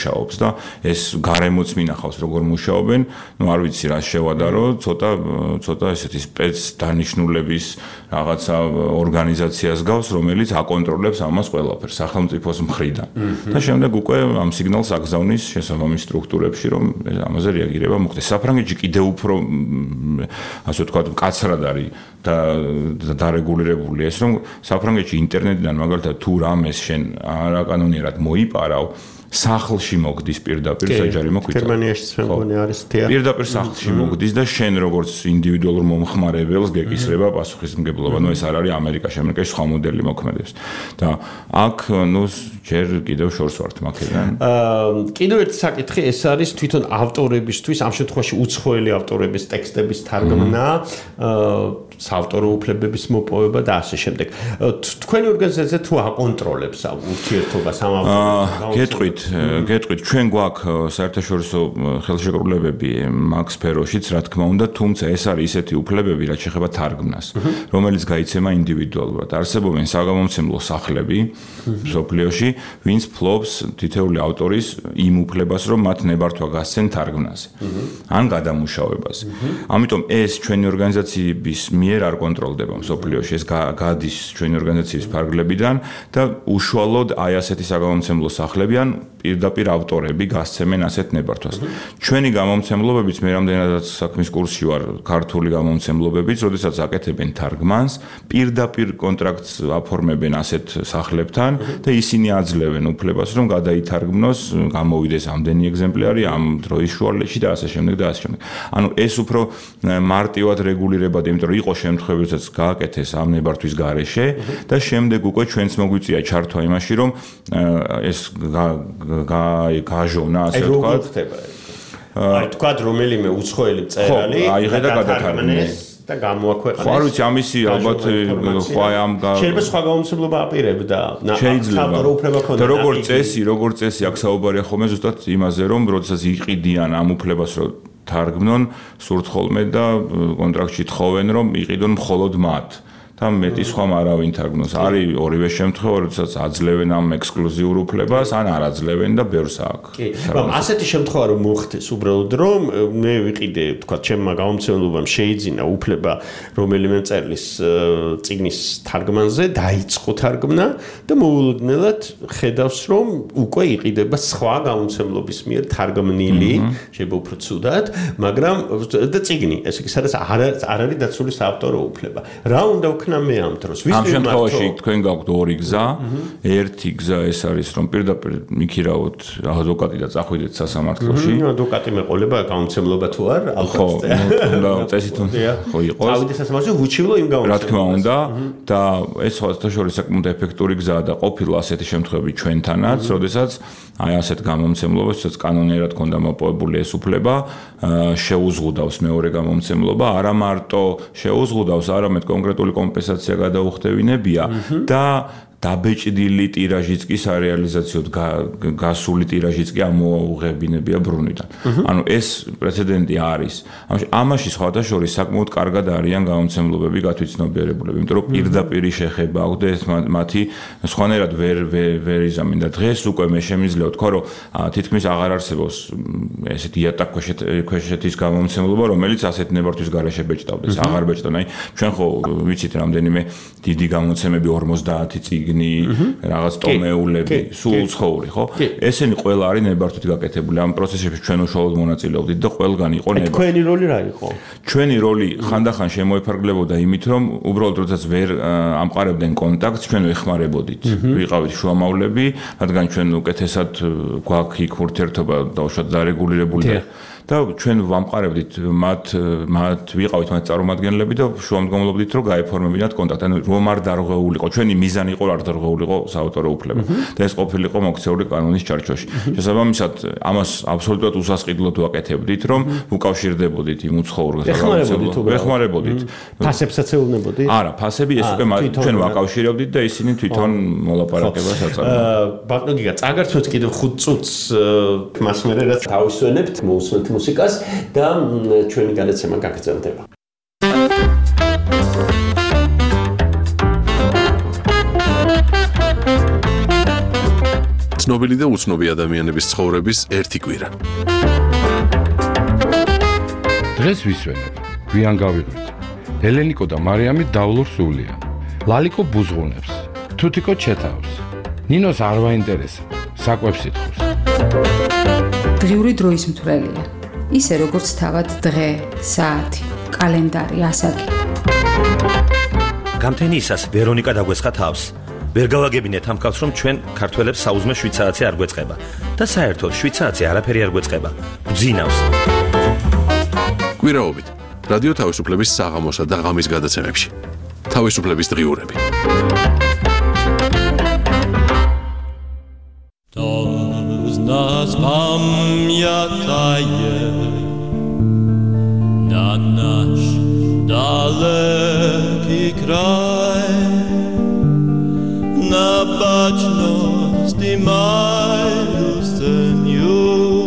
მუშაობს და ეს გარემოც მინახავს როგორ მუშაობენ, ну არ ვიცი რა შევადარო, ცოტა ცოტა ესეთი სპეც დანიშნულების რაღაცა ორგანიზაციას გავს, რომელიც აკონტროლებს ამას ყველაფერს სახელმწიფოს მხრიდან. და შემდეგ უკვე ამ სიგნალს აგზავნის შესაბამის სტრუქტურებში, რომ ამაზე რეაგირება მოხდეს. საფრანგეთში კიდევ უფრო ასე ვთქვათ, მკაცრად არის და დარეგულირებული ეს, რომ საფრანგეთში ინტერნეტიდან მაგალითად თუ რამეს შენ არაკანონიერად მოიპარავ, სახლში მოგდის პირდაპირ საჯარიმო კვითა. გერმანიაში მგონი არის თეა. პირდაპირ სახლში მოგდის და შენ როგორც ინდივიდუალურ მომხმარებელს გეკისრება პასუხისმგებლობა. ნუ ეს არ არის ამერიკაში, ამერიკაში სხვა მოდელი მოქმედებს. და აქ ნუ ჯერ კიდევ შორს ვართ მაქედან. აა კიდევ ერთი საკითხი ეს არის თვითონ ავტორებისთვის, ამ შემთხვევაში უცხოელი ავტორების ტექსტების თარგმნა, აა საავტორო უფლებების მოპოვება და ასე შემდეგ. თქვენი ორგანიზაცია თუ აკონტროლებს ამ ურთიერთობას ამ ავტორებს? გეტყვით, გეტყვით, ჩვენ გვაქვს საერთაშორისო ხელშეკრულებები მაგ სფეროშიც, რა თქმა უნდა, თუმცა ეს არის ისეთი უფლებები, რაც შეეხება თარგმნას, რომელიც გაიცემა ინდივიდუალურად. არსებობენ საგამომცემლო სახლები მსოფლიოში, ვინც ფლობს თითოეული ავტორის იმ უფლებას, რომ მათ ნებართვა გასცენ თარგმნაზე ან გადამუშავებაზე. ამიტომ ეს ჩვენი ორგანიზაციების მიერ არ კონტროლდება მსოფლიოში, ეს გადის ჩვენი ორგანიზაციის ფარგლებიდან და უშუალოდ აი ასეთი საგამომცემლო სახლები ან პირდაპირ ავტორები გასცემენ ასეთ ნებართვას. ჩვენი გამომცემლობებიც მე რამდენადაც საქმის კურსში ვარ, ქართული გამომცემლობებიც, როდესაც აკეთებენ თარგმანს, პირდაპირ კონტრაქტს აფორმებენ ასეთ სახლებთან და ისინი აძლევენ უფლებას, რომ გადაითარგმნოს, გამოვიდეს ამდენი ეგზემპლარი ამ დროის შუალედში და ასე შემდეგ და ასე შემდეგ. ანუ ეს უფრო მარტივად რეგულირებადი, იმიტომ რომ იყო შემთხვევები, როდესაც გააკეთეს ამ ნებართვის გარეშე და შემდეგ უკვე ჩვენც მოგვიწია ჩართვა იმაში, რომ ეს გააჟოვნა, ასე ვთქვათ. აი თქვა რომელიმე უცხოელი მწერალი აიღე და გადათარგმნეს და გამოაქვეყნეს. ხო, არ ვიცი, ამისი ალბათ ხო აი ამ შეიძლება სხვა გამომცემლობა აპირებდა. შეიძლება. და როგორც წესი, როგორც წესი აქ საუბარია ხოლმე ზუსტად იმაზე, რომ როდესაც იყიდიან ამ უფლებას, რომ თარგმნონ, სურთ ხოლმე და კონტრაქტში თხოვენ, რომ იყიდონ მხოლოდ მათ. და მეტი სხვა არავინ თარგმნოს. არის ორივე შემთხვევა, როდესაც აძლევენ ამ ექსკლუზიურ უფლებას, ან არ აძლევენ და ბევრს აქვს. კი, მაგრამ ასეთი შემთხვევა რომ მოხდეს, უბრალოდ რომ მე ვიყიდე, თქვა, ჩემმა გამომცემლობამ შეიძინა უფლება რომელიმე მწერლის წიგნის თარგმანზე, დაიწყო თარგმნა და მოულოდნელად ხედავს, რომ უკვე იყიდება სხვა გამომცემლობის მიერ თარგმნილი, შეიძლება უფრო ცუდად, მაგრამ და წიგნი, ესე იგი, სადაც არ არის დაცული საავტორო უფლება. რა უნდა ვქნა მე ამ დროს? ამ შემთხვევაში თქვენ გაქვთ ორი გზა. ერთი გზა ეს არის, რომ პირდაპირ მიქირავოთ ადვოკატი და წახვიდეთ სასამართლოში. ადვოკატი მეყოლება გამომცემლობა თუ არ? ხო, უნდა წესით ხო იყოს. წავიდე სასამართლოში, ვუჩივლო იმ გამომცემლობას. რა თქმა უნდა, და ეს სხვადასხვა საკმაოდ ეფექტური გზაა და ყოფილა ასეთი შემთხვევები ჩვენთანაც, როდესაც აი ასეთ გამომცემლობას, სადაც კანონიერად ქონდა მოპოვებული ეს უფლება, შეუზღუდავს მეორე გამომცემლობა, არა მარტო შეუზღუდავს, არამედ კონკრეტული კომპენსაცია გადაუხდევინებია და დაბეჭდილი ტირაჟიც კი სარეალიზაციოდ გასული ტირაჟიც კი ამოუღებინებია ბრუნვიდან. ანუ ეს პრეცედენტი არის. ამაში სხვადასხვა საკმაოდ კარგად არიან გამომცემლობები გათვითცნობიერებულები, იმიტომ რომ პირდაპირ შეხება აქვს და ეს მათი სხვანაირად ვერ ვერ იზამენ და დღეს უკვე მე შემიძლია ვთქვა, რომ თითქმის აღარ არსებობს ესეთი იატაკქვეშეთის გამომცემლობა, რომელიც ასეთ ნებართვის გარეშე ბეჭდავდეს. აღარ ბეჭდავენ. აი ჩვენ ხო ვიცით რამდენიმე დიდი გამოცემები ორმოცდაათი წიგნი რაღაც ტომეულები, სულ უცხოური, ხო? ესენი ყველა არის ნებართვით გაკეთებული. ამ პროცესებში ჩვენ უშუალოდ მონაწილეობდით და ყველგან იყო ნებართვი. თქვენი როლი რა იყო? ჩვენი როლი ხანდახან შემოიფარგლებოდა იმით, რომ უბრალოდ როდესაც ვერ ამყარებდნენ კონტაქტს, ჩვენ ვეხმარებოდით. ვიყავით შუამავლები, რადგან ჩვენ უკეთესად გვაქვს იქ ურთიერთობა დაუშვათ დარეგულირებული და და ჩვენ ვამყარებდით მათ მათ ვიყავით მათ წარმომადგენლები და შუამდგომლობდით რომ გაეფორმებინათ კონტაქტი. ანუ რომ არ დარღვეულიყო, ჩვენი მიზანი იყო არ დარღვეულიყო საავტორო უფლება და ეს ყოფილიყო მოქცეული კანონის ჩარჩოში. შესაბამისად, ამას აბსოლუტურად უსასყიდლოდ ვაკეთებდით, რომ უკავშირდებოდით იმ უცხოურ გასაღებებს. ვეხმარებოდით. ფასებსაც ეუბნებოდით? არა, ფასები ეს უკვე ჩვენ ვაკავშირებდით და ისინი თვითონ მოლაპარაკებას აწარმოებდნენ. ბატონო გიგა, წაგართვეთ კიდევ ხუთ წუთს მას მერე რაც თავისვენებთ, მოусვენთ მუსიკას და ჩვენი გადაცემა გაგრძელდება. ცნობილი და უცნობი ადამიანების ცხოვრების ერთი კვირა. დღეს ვისვენებ, გვიან გავიღვიძე. ელენიკო და მარიამი დავლურ სულიან. ლალიკო ბუზღუნებს, თუთიკო ჩეთავს. ნინოს არ ვაინტერესებს, საკვებს ითხოვს. დღიური დროის მთვრელია. ისე როგორც თავად დღე, საათი, კალენდარი, ასაკი. გამთენიისას ვერონიკა დაგვესხა თავს. ვერ გავაგებინეთ ამ კაცს, რომ ჩვენ ქართველებს საუზმე შვიდ საათზე არ გვეწყება და საერთოდ შვიდ საათზე არაფერი არ გვეწყება. გძინავს. კვირაობით რადიო თავისუფლების საღამოსა და ღამის გადაცემებში. თავისუფლების დღიურები. Das nas pamiętaje na nasz daleki kraj, na baczność i mają seniu,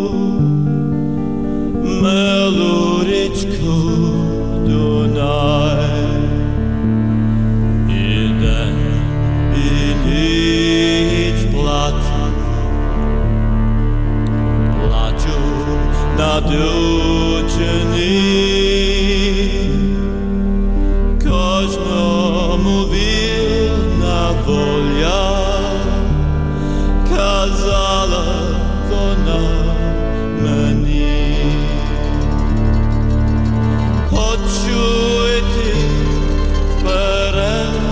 meluryczku Dunaj. Jeden i nic placu, nadučeni, każdemu wierna wolia, kazała ona mnie. Odczuję wперед,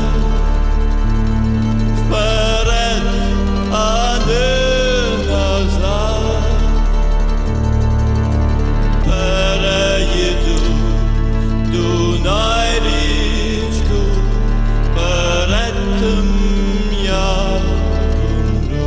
wперed, a nie nazad. Переїду Дунай річку, перед тим як умру.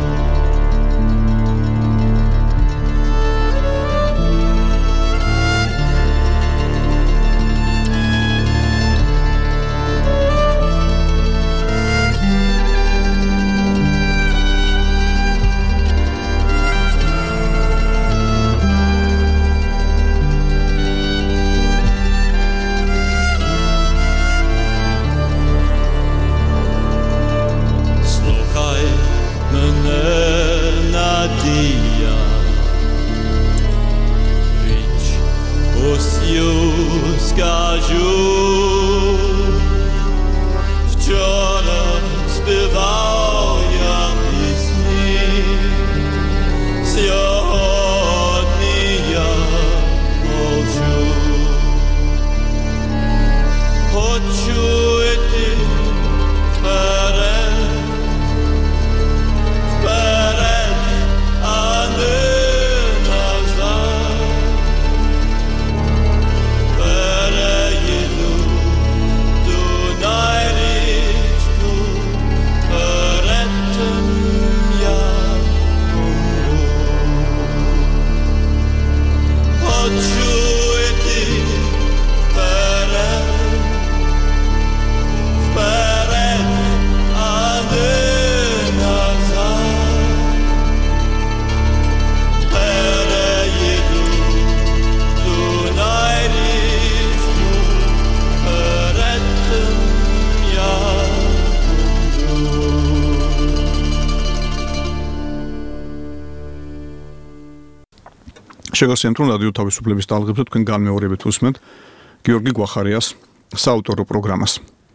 Скажу, вчора співав я пісні, сьогодні я мовчу. Хочу йти вперед, вперед, а не назад. Переїду Дунай річку, перед тим як умру. Хочу йти вперед, вперед, а не назад. Переїду Дунай річку, перед тим як умру. შეგახსენებთ, რომ რადიო თავისუფლების ტალღებზე თქვენ განმეორებით უსმენთ გიორგი გვახარიას საავტორო პროგრამას.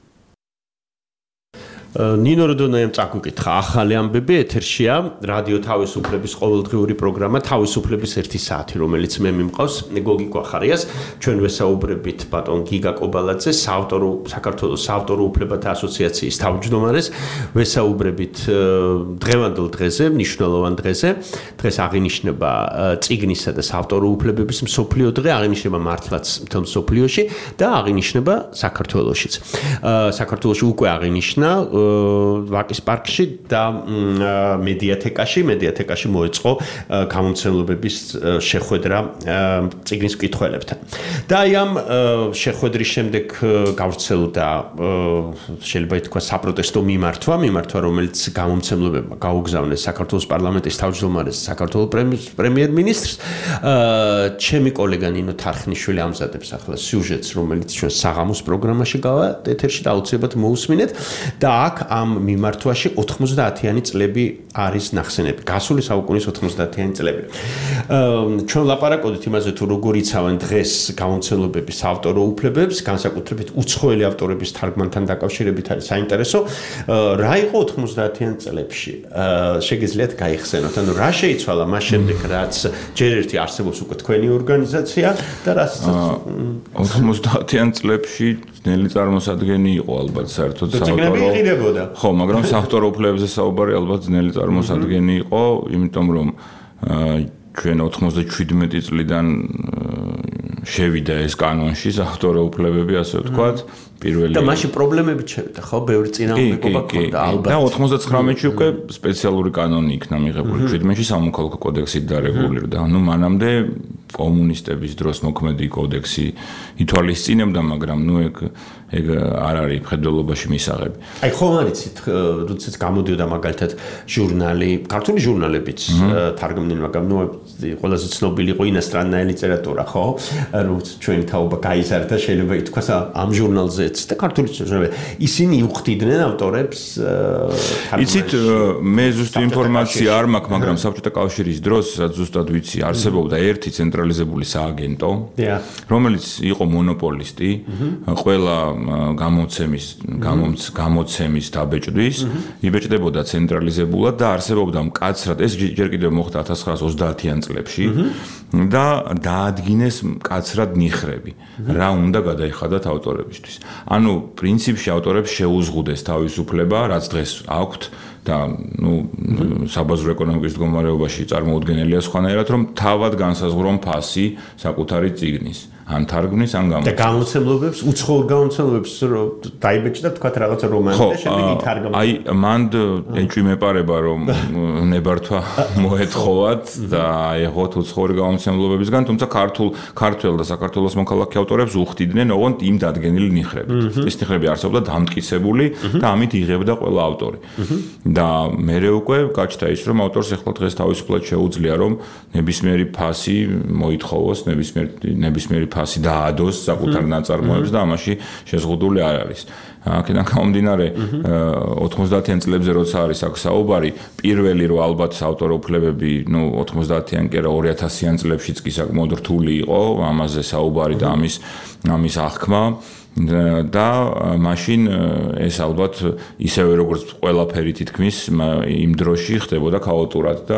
ნინო როდონაემ წაგვიკითხა ახალი ამბები ეთერშია რადიო თავისუფლების ყოველდღიური პროგრამა თავისუფლების ერთი საათი რომელიც მე მიმყავს გოგი გვახარიას ჩვენ ვესაუბრებით ბატონ გიგა კობალაძე საავტორო საქართველოს საავტორო უფლებათა ასოციაციის თავმჯდომარეს ვესაუბრებით დღევანდელ დღეზე მნიშვნელოვან დღეზე დღეს აღინიშნება წიგნისა და საავტორო უფლებების მსოფლიო დღე აღინიშნება მართლაც მთელ მსოფლიოში და აღინიშნება საქართველოშიც საქართველოში უკვე აღინიშნა ვაკის პარკში და მედიათეკაში მედიათეკაში მოეწყო გამომცემლობების შეხვედრა წიგნის მკითხველებთან და აი ამ შეხვედრის შემდეგ გავრცელდა შეიძლება ითქვა საპროტესტო მიმართვა მიმართვა რომელიც გამომცემლებმა გაუგზავნეს საქართველოს პარლამენტის თავმჯდომარეს საქართველოს პრემიერ-მინისტრს ჩემი კოლეგა ნინო თარხნიშვილი ამზადებს ახლა სიუჟეტს რომელიც ჩვენ საღამოს პროგრამაში გავა ეთერში და აუცილებლად მოусმინეთ და აქ აქ ამ მიმართვაში ოთხმოცდაათიანი წლები არის ნახსენები. გასული საუკუნის ოთხმოცდაათიანი წლები. ჩვენ ლაპარაკობთ იმაზე თუ როგორ იცავენ დღეს გამომცემლობების ავტორო უფლებებს, განსაკუთრებით უცხოელი ავტორების თარგმანთან დაკავშირებით არის საინტერესო. რა იყო ოთხმოცდაათიან წლებში? შეგიძლიათ გაიხსენოთ. ანუ რა შეიცვალა მას შემდეგ, რაც ჯერ ერთი არსებობს უკვე თქვენი ორგანიზაცია და რაც ოთხმოცდაათიან წლებში ძნელი წარმოსადგენი იყო ალბათ საერთოდ საავტორო. ხო, მაგრამ საავტორო უფლებებზე საუბარი ალბათ ძნელი წარმოსადგენი იყო, იმიტომ რომ ჩვენ ოთხმოცდაშვიდმეტი წლიდან შევიდა ეს კანონში საავტორო უფლებები, ასე ვთქვათ, პირველი და მაშინ პრობლემები შევიდა, ხო, ბევრი წინააღმდეგობა ჰქონდა ალბათ. და ოთხმოცდაცხრამეტში უკვე სპეციალური კანონი იქნა მიღებული, შვიდმეტში სამოქალაქო კოდექსით დარეგულირდა. ანუ მანამდე კომუნისტების დროს მოქმედი კოდექსი ითვალისწინებდა, მაგრამ ნუ ეგ ეგ არ არის მხედველობაში მისაღები. აი ხომ არიცით, როდესაც გამოდიოდა მაგალითად ჟურნალი, ქართული ჟურნალებიც თარგმნილი, მაგრამ ნუ ყველაზე ცნობილი იყო ინასტრანная ლიტერატურა, ხო? როგორც ჩვენი თაობა გაიზარდა, შეიძლება ითქვას ამ ჟურნალზეც და ქართული ჟურნალები. ისინი უხდიდნენ ავტორებს თარგმანში. იცით, მე ზუსტ ინფორმაცია არ მაქვს, მაგრამ საბჭოთა კავშირის დროს, რაც ზუსტად ვიცი, არსებობდა ერთი ცენტრალიზებული სააგენტო, რომელიც იყო მონოპოლისტი, ყველა გამოცემის გამოცემის დაბეჭდვის, იბეჭდებოდა ცენტრალიზებულად და არსებობდა მკაცრად, ეს ჯერ კიდევ მოხდა ათას ცხრაას ოცდაათიან წლებში და დაადგინეს მკაცრად ნიხრები, რა უნდა გადაიხადათ ავტორებისთვის. ანუ პრინციპში ავტორებს შეუზღუდეს თავისუფლება, რაც დღეს აქვთ და ნუ საბაზრო ეკონომიკის მდგომარეობაში წარმოუდგენელია სხვანაირად, რომ თავად განსაზღვრონ ფასი საკუთარი წიგნის. ან თარგმნის, ან გამოცემის. და გამოცემლობებს, უცხოურ გამოცემლობებს დაიბეჭდა თქვათ რაღაცა რომანი და შემდეგ ითარგმნა. აი, მანდ ეჭვი მეპარება, რომ ნებართვა მოეთხოვათ და აეღოთ უცხოური გამოცემლობებისგან, თუმცა ქართულ, ქართველ და საქართველოს მოქალაქე ავტორებს უხდიდნენ ოღონდ იმ დადგენილი ნიხრებით. ეს ნიხრები არსებობდა დამტკიცებული და ამით იღებდა ყველა ავტორი. და მერე უკვე გაჩნდა ის, რომ ავტორს ახლა დღეს თავისუფლად შეუძლია, რომ ნებისმიერი ფასი მოითხოვოს, ნებისმიერი ნებისმიერი ფასი დაადოს საკუთარ ნაწარმოებს და ამაში შეზღუდული არ არის. აქედან გამომდინარე, ოთხმოცდაათიან წლებზე როცა არის აქ საუბარი, პირველი რო ალბათ საავტორო უფლებები, ნუ ოთხმოცდაათიან კი არა, ორი ათასიან წლებშიც კი საკმაოდ რთული იყო ამაზე საუბარი და ამის ამის აღქმა. და მაშინ ეს ალბათ ისევე როგორც ყველაფერი თითქმის იმ დროში ხდებოდა ქაოტურად და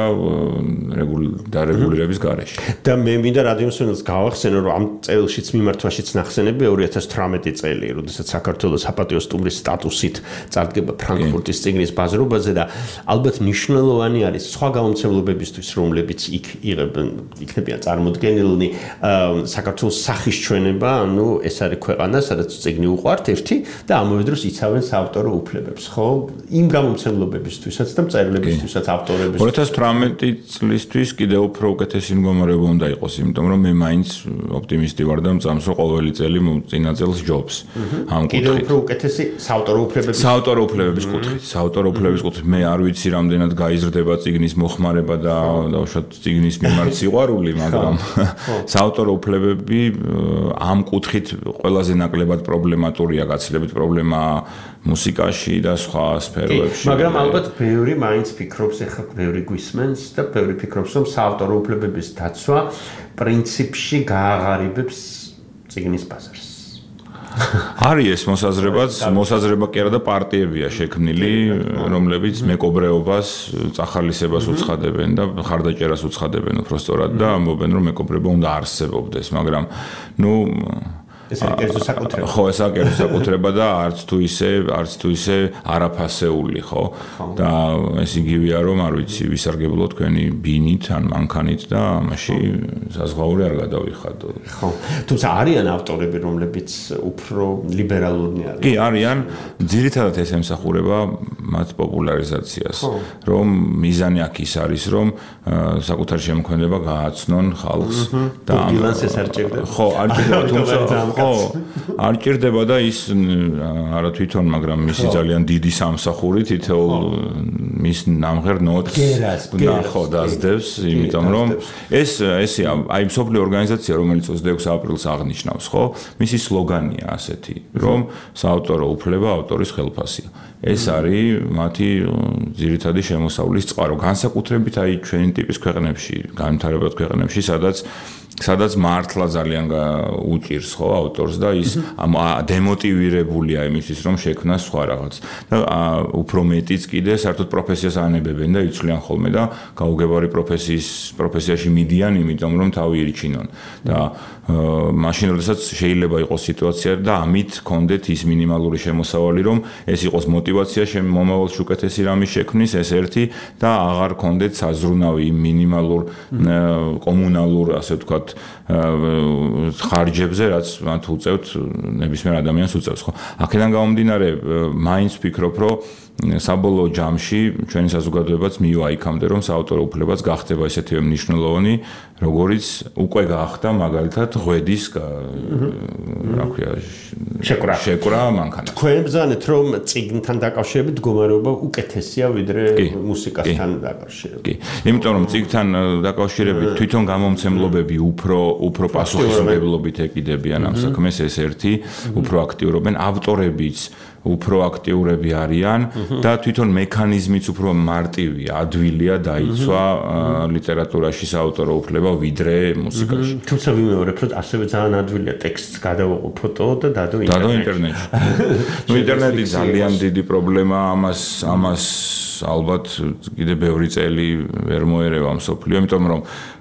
რეგულირების გარეშე. და მე მინდა რადიომსმენელს გავახსენო, რომ ამ წელშიც მიმართვაშიც ნახსენები ორი ათას ცხრამეტი წელი, როდესაც საქართველოს საპატიო სტუმრის სტატუსით წარდგება ფრანკფურტის წიგნის ბაზრობაზე და ალბათ მნიშვნელოვანი არის სხვა გამომცემლობებისთვის, რომლებიც იქ იღებენ, იქნებიან წარმოდგენილნი საქართველოს სახის ჩვენება, ანუ ეს არის ქვეყანა, სადაც წიგნი უყვართ ერთი და ამავე დროს იცავენ საავტორო უფლებებს, ხო? იმ გამომცემლობებისთვისაც და მწერლებისთვისაც, ავტორებისთვის. ორი ათას ცხრამეტი წლისთვის კიდევ უფრო უკეთესი მდგომარეობა უნდა იყოს, იმიტომ რომ მე მაინც ოპტიმისტი ვარ და მწამს, რომ ყოველი წელი წინა წელს ჯობს. ამ კუთხით. კიდევ უფრო უკეთესი საავტორო უფლებების საავტორო უფლებების კუთხით, საავტორო უფლებების კუთხით მე არ ვიცი რამდენად გაიზრდება წიგნის მოხმარება და დაუშვათ წიგნის მიმართ სიყვარული, მაგრამ საავტორო უფლებები ამ კუთხით ყველაზე ნაკლებად პრობლემატურია, გაცილებით პრობლემაა მუსიკაში და სხვა სფეროებში. მაგრამ ალბათ ბევრი მაინც ფიქრობს, ეხლა ბევრი გვისმენს და ბევრი ფიქრობს, რომ საავტორო უფლებების დაცვა პრინციპში გააღარიბებს წიგნის ბაზარს. არის ეს მოსაზრებაც, მოსაზრება კი არა და პარტიებია შექმნილი, რომლებიც მეკობრეობას, წახალისებას უცხადებენ და ხარდაჭერას უცხადებენ უბრალოდ და ამბობენ, რომ მეკობრეობა უნდა არსებობდეს, მაგრამ ნუ ეს არის კერძო საკუთრება. ხო, ეს არის კერძო საკუთრება და არც თუ ისე, არც თუ ისე არაფასეული, ხო? და ეს იგივეა, რომ არ ვიცი, ვისარგებლო თქვენი ბინით ან მანქანით და ამაში საზღვაური არ გადავიხადო. ხო. თუმცა არიან ავტორები, რომლებიც უფრო ლიბერალურნი არიან. კი, არიან, ძირითადად ეს ემსახურება მათ პოპულარიზაციას, რომ მიზანი აქ ის არის, რომ საკუთარ შემოქმედება გააცნონ ხალხს და ამ ბილანსს არ ჭირდება. ხო, არ ჭირდება, თუმცა ხო, არ ჭირდება და ის არა თვითონ, მაგრამ მისი ძალიან დიდი სამსახური თითოეულ მის ნამღერ ნოტს ხო დაძდევს, იმიტომ რომ ეს ესეა, აი მსოფლიო ორგანიზაცია, რომელიც ოცდაექვსი აპრილს აღნიშნავს, ხო, მისი სლოგანია ასეთი, რომ საავტორო უფლება ავტორის ხელფასია. ეს არის მათი ძირითადი შემოსავლის წყარო. განსაკუთრებით აი ჩვენი ტიპის ქვეყნებში, განვითარებად ქვეყნებში, სადაც სადაც მართლა ძალიან უჭირს ხო ავტორს და ის დემოტივირებულია იმისთვის რომ შექმნას სხვა რაღაც და უფრო მეტიც კიდე საერთოდ პროფესიას ანებებენ და იცვლიან ხოლმე და გაუგებარი პროფესიის პროფესიაში მიდიან იმიტომ რომ თავი ირჩინონ და მაშინ როდესაც შეიძლება იყოს სიტუაცია და ამით კონდეთ ის მინიმალური შემოსავალი რომ ეს იყოს მოტივაცია მომავალში უკეთესი რამის შექმნის ეს ერთი და აღარ კონდეთ საზრუნავი მინიმალურ კომუნალურ ასე ვთქვათ ხარჯებზე რაც მათ უწევთ ნებისმიერ ადამიანს უწევს ხო აქედან გამომდინარე მაინც ვფიქრობ რომ საბოლოო ჯამში ჩვენი საზოგადოებაც მივა იქამდე რომ საავტორო უფლებაც გახდება ესეთივე მნიშვნელოვანი როგორც უკვე გახდა მაგალითად ღვედის რა ქვია შეკრა შეკრა მანქანა თქვენ ბრძანეთ რომ წიგნთან დაკავშირებით მდგომარეობა უკეთესია ვიდრე მუსიკასთან დაკავშირებით კი იმიტომ რომ წიგნთან დაკავშირებით თვითონ გამომცემლობები უფრო უფრო პასუხისმგებლობით ეკიდებიან ამ საქმეს ეს ერთი უფრო აქტიურობენ ავტორებიც უფრო აქტიურები არიან და თვითონ მექანიზმიც უფრო მარტივია, ადვილია დაიცვა ლიტერატურაში საავტორო უფლება ვიდრე მუსიკაში. თუმცა ვიმეორებ, რომ ასევე ძალიან ადვილია ტექსტს გადავაყო ფოტო და დადო ინტერნეტში. დადო ინტერნეტში. ნუ ინტერნეტი ძალიან დიდი პრობლემა, ამას ამას ალბათ კიდე ბევრი წელი ვერ მოერევა მსოფლიო, იმიტომ რომ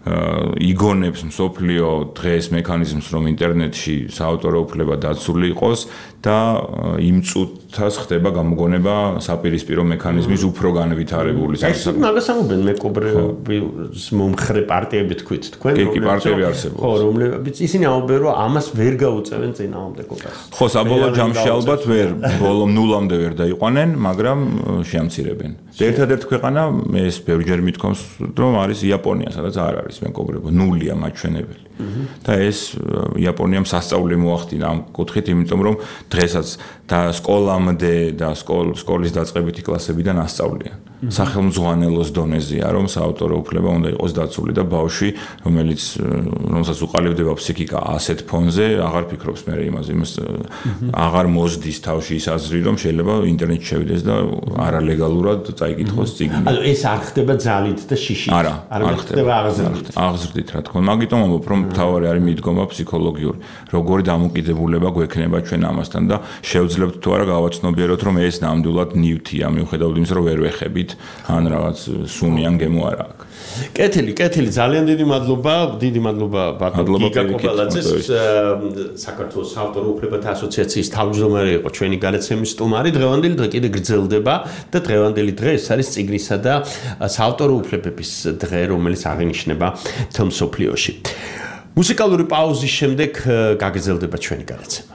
იგონებს მსოფლიო დღეს მექანიზმს რომ ინტერნეტში საავტორო უფლება დაცული იყოს და იმ წუთას ხდება გამოგონება საპირისპირო მექანიზმის უფრო განვითარებული. ეს მაგას ამობენ მეკობრეობის მომხრე პარტიები თქვით თქვენ კი კი პარტიები არსებობს. ხო რომლებიც ისინი ამობენ რომ ამას ვერ გაუწევენ წინააღმდეგობას. ხო საბოლოო ჯამში ალბათ ვერ ბოლომ ნულამდე ვერ დაიყვანენ, მაგრამ შეამცირებენ. ერთადერთი ქვეყანა ეს ბევრჯერ მithkoms რომ არის იაპონია, სადაც არ არის მეკობრეობა, ნულია მაჩვენებელი. და ეს იაპონიამ სასწაული მოახდინა ამ კუთხით, იმიტომ რომ დღესაც და სკოლამდე და სკოლის დაწყებითი კლასებიდან ასწავლიან. სახელმძღვანელოს დონეზეა, რომ საავტორო უფლება უნდა იყოს დაცული და ბავშვი, რომელიც რომელსაც უყალიბდება ფსიქიკა ასეთ ფონზე, აღარ ფიქრობს მე იმაზე, იმას აღარ მოზდის თავში ის აზრი, რომ შეიძლება ინტერნეტში შევიდეს და არალეგალურად წაიკითხოს წიგნი. ანუ ეს არ ხდება ძალით და შიშით. არა, არ ხდება აღზრდით. აღზრდით, რა თქმა უნდა. მაგიტომ ამბობ, რომ მთავარი არის მიდგომა ფსიქოლოგიური. როგორი დამოკიდებულება გვექნება ჩვენ ამასთან და შევძლებთ თუ არა გავაცნობიეროთ, რომ ეს ნამდვილად ნივთია, მიუხედავად იმისა, რომ ვერ ვეხებით ან რაღაც სუნიან გემო არ აქვს. კეთილი, კეთილი, ძალიან დიდი მადლობა, დიდი მადლობა ბატონო გიგა კობალაძეს, საქართველოს საავტორო უფლებათა ასოციაციის თავმჯდომარე იყო ჩვენი გადაცემის სტუმარი. დღევანდელი დღე კიდე გრძელდება და დღევანდელი დღე ეს არის წიგნისა და საავტორო უფლებების დღე, რომელიც აღინიშნება მთელ მსოფლიოში. მუსიკალური პაუზის შემდეგ გაგრძელდება ჩვენი გადაცემა.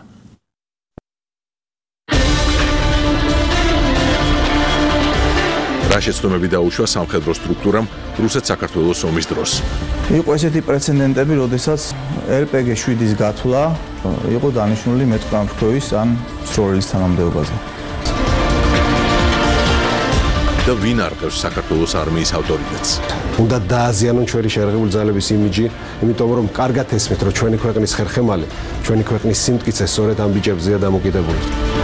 რა შეცდომები დაუშვა სამხედრო სტრუქტურამ რუსეთ-საქართველოს ომის დროს. იყო ესეთი პრეცედენტები, როდესაც ელ პე გი შვიდის გათვლა იყო დანიშნული მეტყამფრთოის ან სროლის თანამდებობაზე. და ვინ არყევს საქართველოს არმიის ავტორიტეტს? უნდა დააზიანონ ჩვენი შეერაღებული ძალების იმიჯი, იმიტომ რომ კარგად ესმით, რომ ჩვენი ქვეყნის ხერხემალი, ჩვენი ქვეყნის სიმტკიცე სწორედ ამ ბიჭებზეა დამოკიდებული.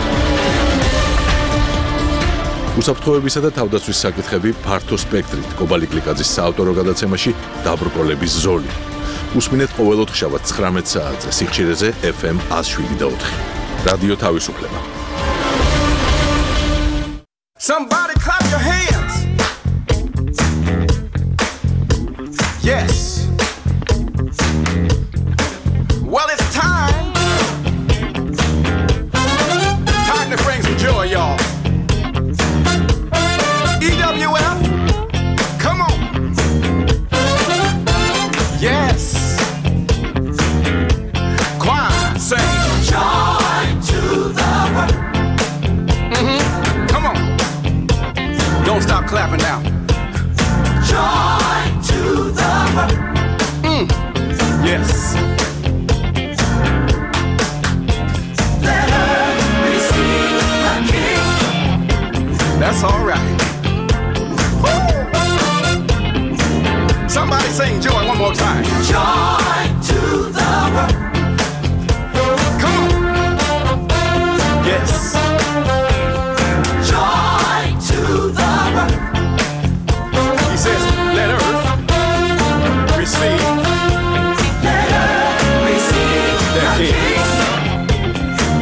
უსაფრთხოებისა და თავდაცვის საკითხები ფართო სპექტრით კობალი კლიკაძის საავტორო გადაცემაში დაბრკოლების ზოლი. უსმინეთ ყოველ ოთხშაბათ ცხრამეტ საათზე სიხშირეზე ეფ ემ ათს შვიდი და ოთხი. რადიო თავისუფლება. Somebody clap your hands. Yes. Well, it's time. Time to bring some joy, y'all. E W F, come on. Yes. Choir, sing. Joy to the world. Mm-hmm. Come on. Don't stop clapping now. Joy to the world. Mm. Yes.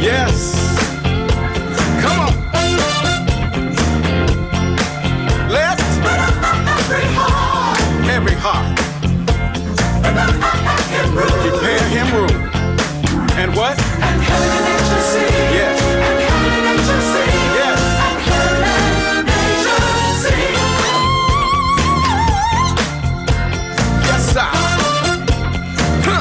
Yes. Come on. Left. Every heart. Every heart. Prepare him room. And what? And heaven and nature sing. Yes. And heaven and nature sing. Yes. And heaven and nature sing. Yes, sir. Huh.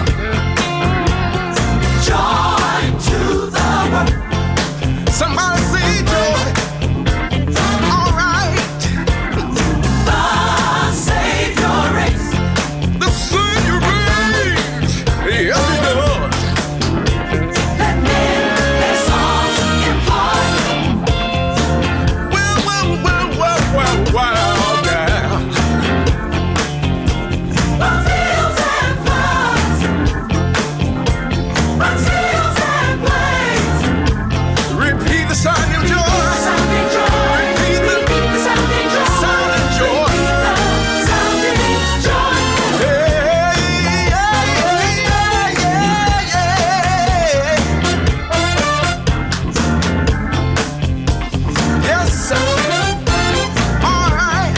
Joy to the world. Somebody say joy. All right. The Savior reigns. The Savior reigns. Yes, he does. Let men their songs impart. Well, well, well, well, well, well, yeah. From fields and floods, from hills and plains, repeat the sounding joy. Sounding joy. Repeat the, repeat the sounding joy. Sounding joy. Repeat the sounding joy. Hey, yeah, yeah, yeah, yeah. Yes, sir. All right.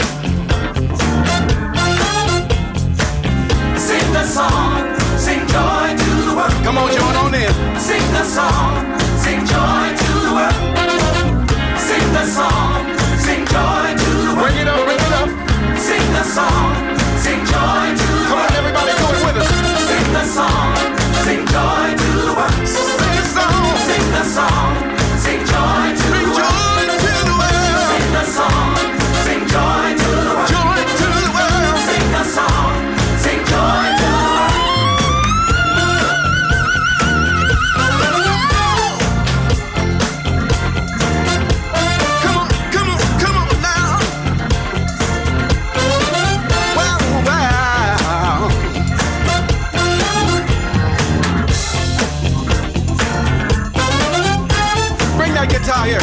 Sing the song, sing joy to the world. Come on, join on in. Sing the song, sing joy to the world. Sing the song, sing joy to the world. Bring it up, bring it up. Sing the song, sing joy to the world. Come on, everybody, do it with us. Sing the song, sing joy to the world. Sing the song, sing the song, sing joy to the world. Sing the song, sing joy to the world. Joy to the world. Sing the song, sing joy to the world. Come on, come on, come on now. Wow, wow. Bring that guitar here.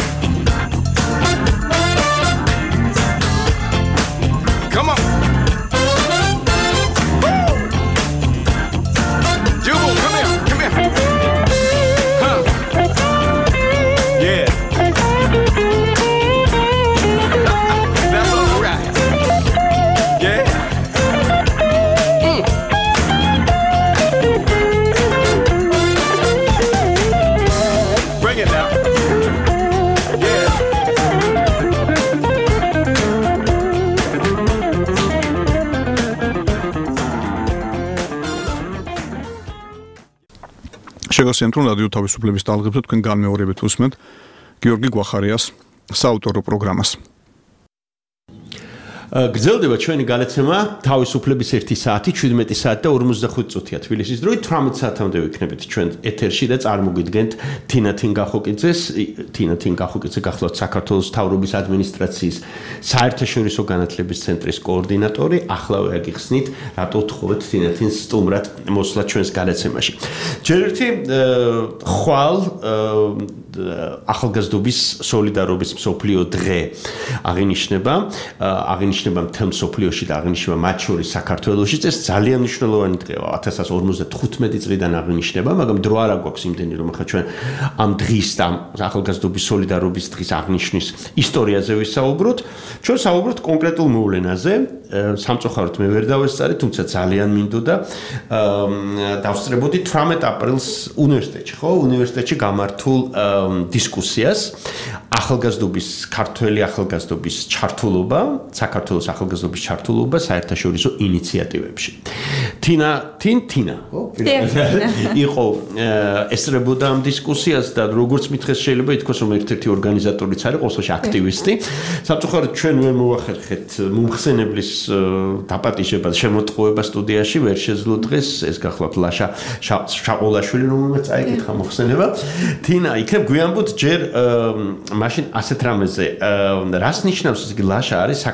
Come on. Woo! Jubal, come here, come here. Huh. Yeah. That's all right. Yeah. Mm. Bring it now. Yeah. შეგახსენებთ, რომ რადიო თავისუფლების ტალღებზე თქვენ განმეორებით უსმენთ გიორგი გვახარიას საავტორო პროგრამას. გრძელდება ჩვენი განაცემა თავისუფლების ერთი საათი, შვიდმეტი საათი და ორმოცდახუთი წუთია თბილისის დროით, თვრამეტ საათამდე ვიქნებით ჩვენ ეთერში და წარმოგიდგენთ თინა თინგახოკიძეს. თინა თინგახოკიძე გახლავთ საქართველოს მთავრობის ადმინისტრაციის საერთაშორისო განათლების ცენტრის კოორდინატორი. ახლავე აგიხსნით, რატო ვთხოვეთ თინა თინს სტუმრად მოსვლა ჩვენს განაცემაში. ჯერ ერთი ხვალ ახალგაზრდობის სოლიდარობის მსოფლიო დღე აღინიშნება, აღინიშნება მთელ მსოფლიოში და აღინიშნება მათ შორის საქართველოში. ეს ძალიან მნიშვნელოვანი დღეა. ათას ორმოცდათხუთმეტი წლიდან აღინიშნება, მაგრამ დრო არ აგვაქვს იმდენი, რომ ახლა ჩვენ ამ დღის და ახალგაზრდობის სოლიდარობის დღის აღნიშვნის ისტორიაზე ვისაუბროთ. ჩვენ საუბრობთ კონკრეტულ მოვლენაზე. სამწუხაროდ მე ვერ დავესწარი, თუმცა ძალიან მინდოდა დავსწრებოდი თვრამეტ აპრილს უნივერსიტეტში, ხო? უნივერსიტეტში გამართულ დისკუსიას ახალგაზრდობის ქართველი ახალგაზრდობის ჩართულობა, საქართველოს ახალგაზრდობის ჩართულობა საერთაშორისო ინიციატივებში. თინა, თინ თინა, ხო? იყო ესწრებოდა ამ დისკუსიას და როგორც მითხეს შეიძლება ითქვას, რომ ერთ-ერთი ორგანიზატორიც არის, ყოველთვის აქტივისტი. სამწუხაროდ ჩვენ ვერ მოვახერხეთ მომხსენებლის დაპატიჟება შემოტყუება სტუდიაში, ვერ შეძლო დღეს, ეს გახლავთ ლაშა შაყოლაშვილი, რომელმაც წაიკითხა მოხსენება. თინა, იქნებ გვიანბოთ ჯერ მაშინ ასეთ რამეზე, რას ნიშნავს ის ლაშა არის საქართველოს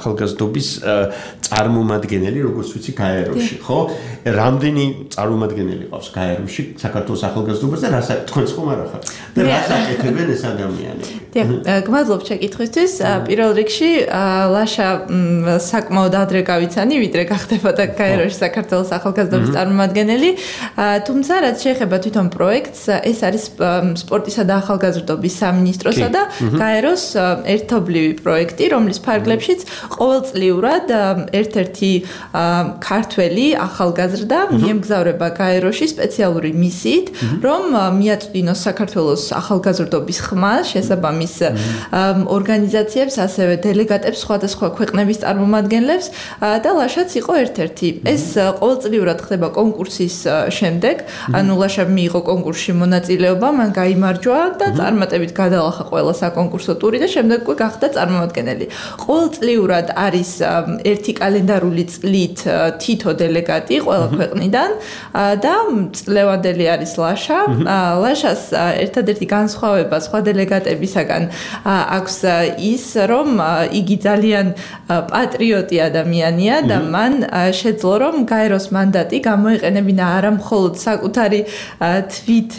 ახალგაზრდობის წარმომადგენელი, როგორც ვიცი, გაეროში, ხო? რამდენი წარმომადგენელი ყავს გაეროში საქართველოს ახალგაზრდობას და რა თქვენს ხომ არ ახართ? და რა საკეთებენ ეს ადამიანები? დიახ, გმადლობთ შეკითხვისთვის. პირველ რიგში ლაშა საკმაოდ ადრე გავიცანი, ვიდრე გახდებოდა გაეროში საქართველოს ახალგაზრდობის წარმომადგენელი. თუმცა რაც შეეხება თვითონ პროექტს, ეს არის სპორტისა და ახალგაზრდობის სამინისტროსა და გაეროს ერთობლივი პროექტი, რომლის ფარგლებშიც ყოველწლიურად ერთ-ერთი ქართველი ახალგაზრდა მიემგზავრება გაეროში სპეციალური მისიით, რომ მიაწვდინოს საქართველოს ახალგაზრდობის ხმა შესაბამის ორგანიზაციებს, ასევე დელეგატებს სხვადასხვა ქვეყნების წარმომადგენლებს და ლაშაც იყო ერთ-ერთი. ეს ყოველწლიურად ხდება კონკურსის შემდეგ, ანუ ლაშა მიიღო კონკურსში მონაწილეობა, მან გაიმარჯვა და წარმატებით გადალახა ყველა საკონკურსო ტური და შემდეგ უკვე გახდა წარმომადგენელი. ყოველწლიურად არის ერთი კალენდარული წლით თითო დელეგატი ყველა ქვეყნიდან და წლევანდელი არის ლაშა. ლაშას ერთადერთი განსხვავება სხვა დელეგატებისაგან აქვს ის, რომ იგი ძალიან პატრიოტი ადამიანია და მან შეძლო, რომ გაეროს მანდატი გამოეყენებინა არა მხოლოდ საკუთარი თვით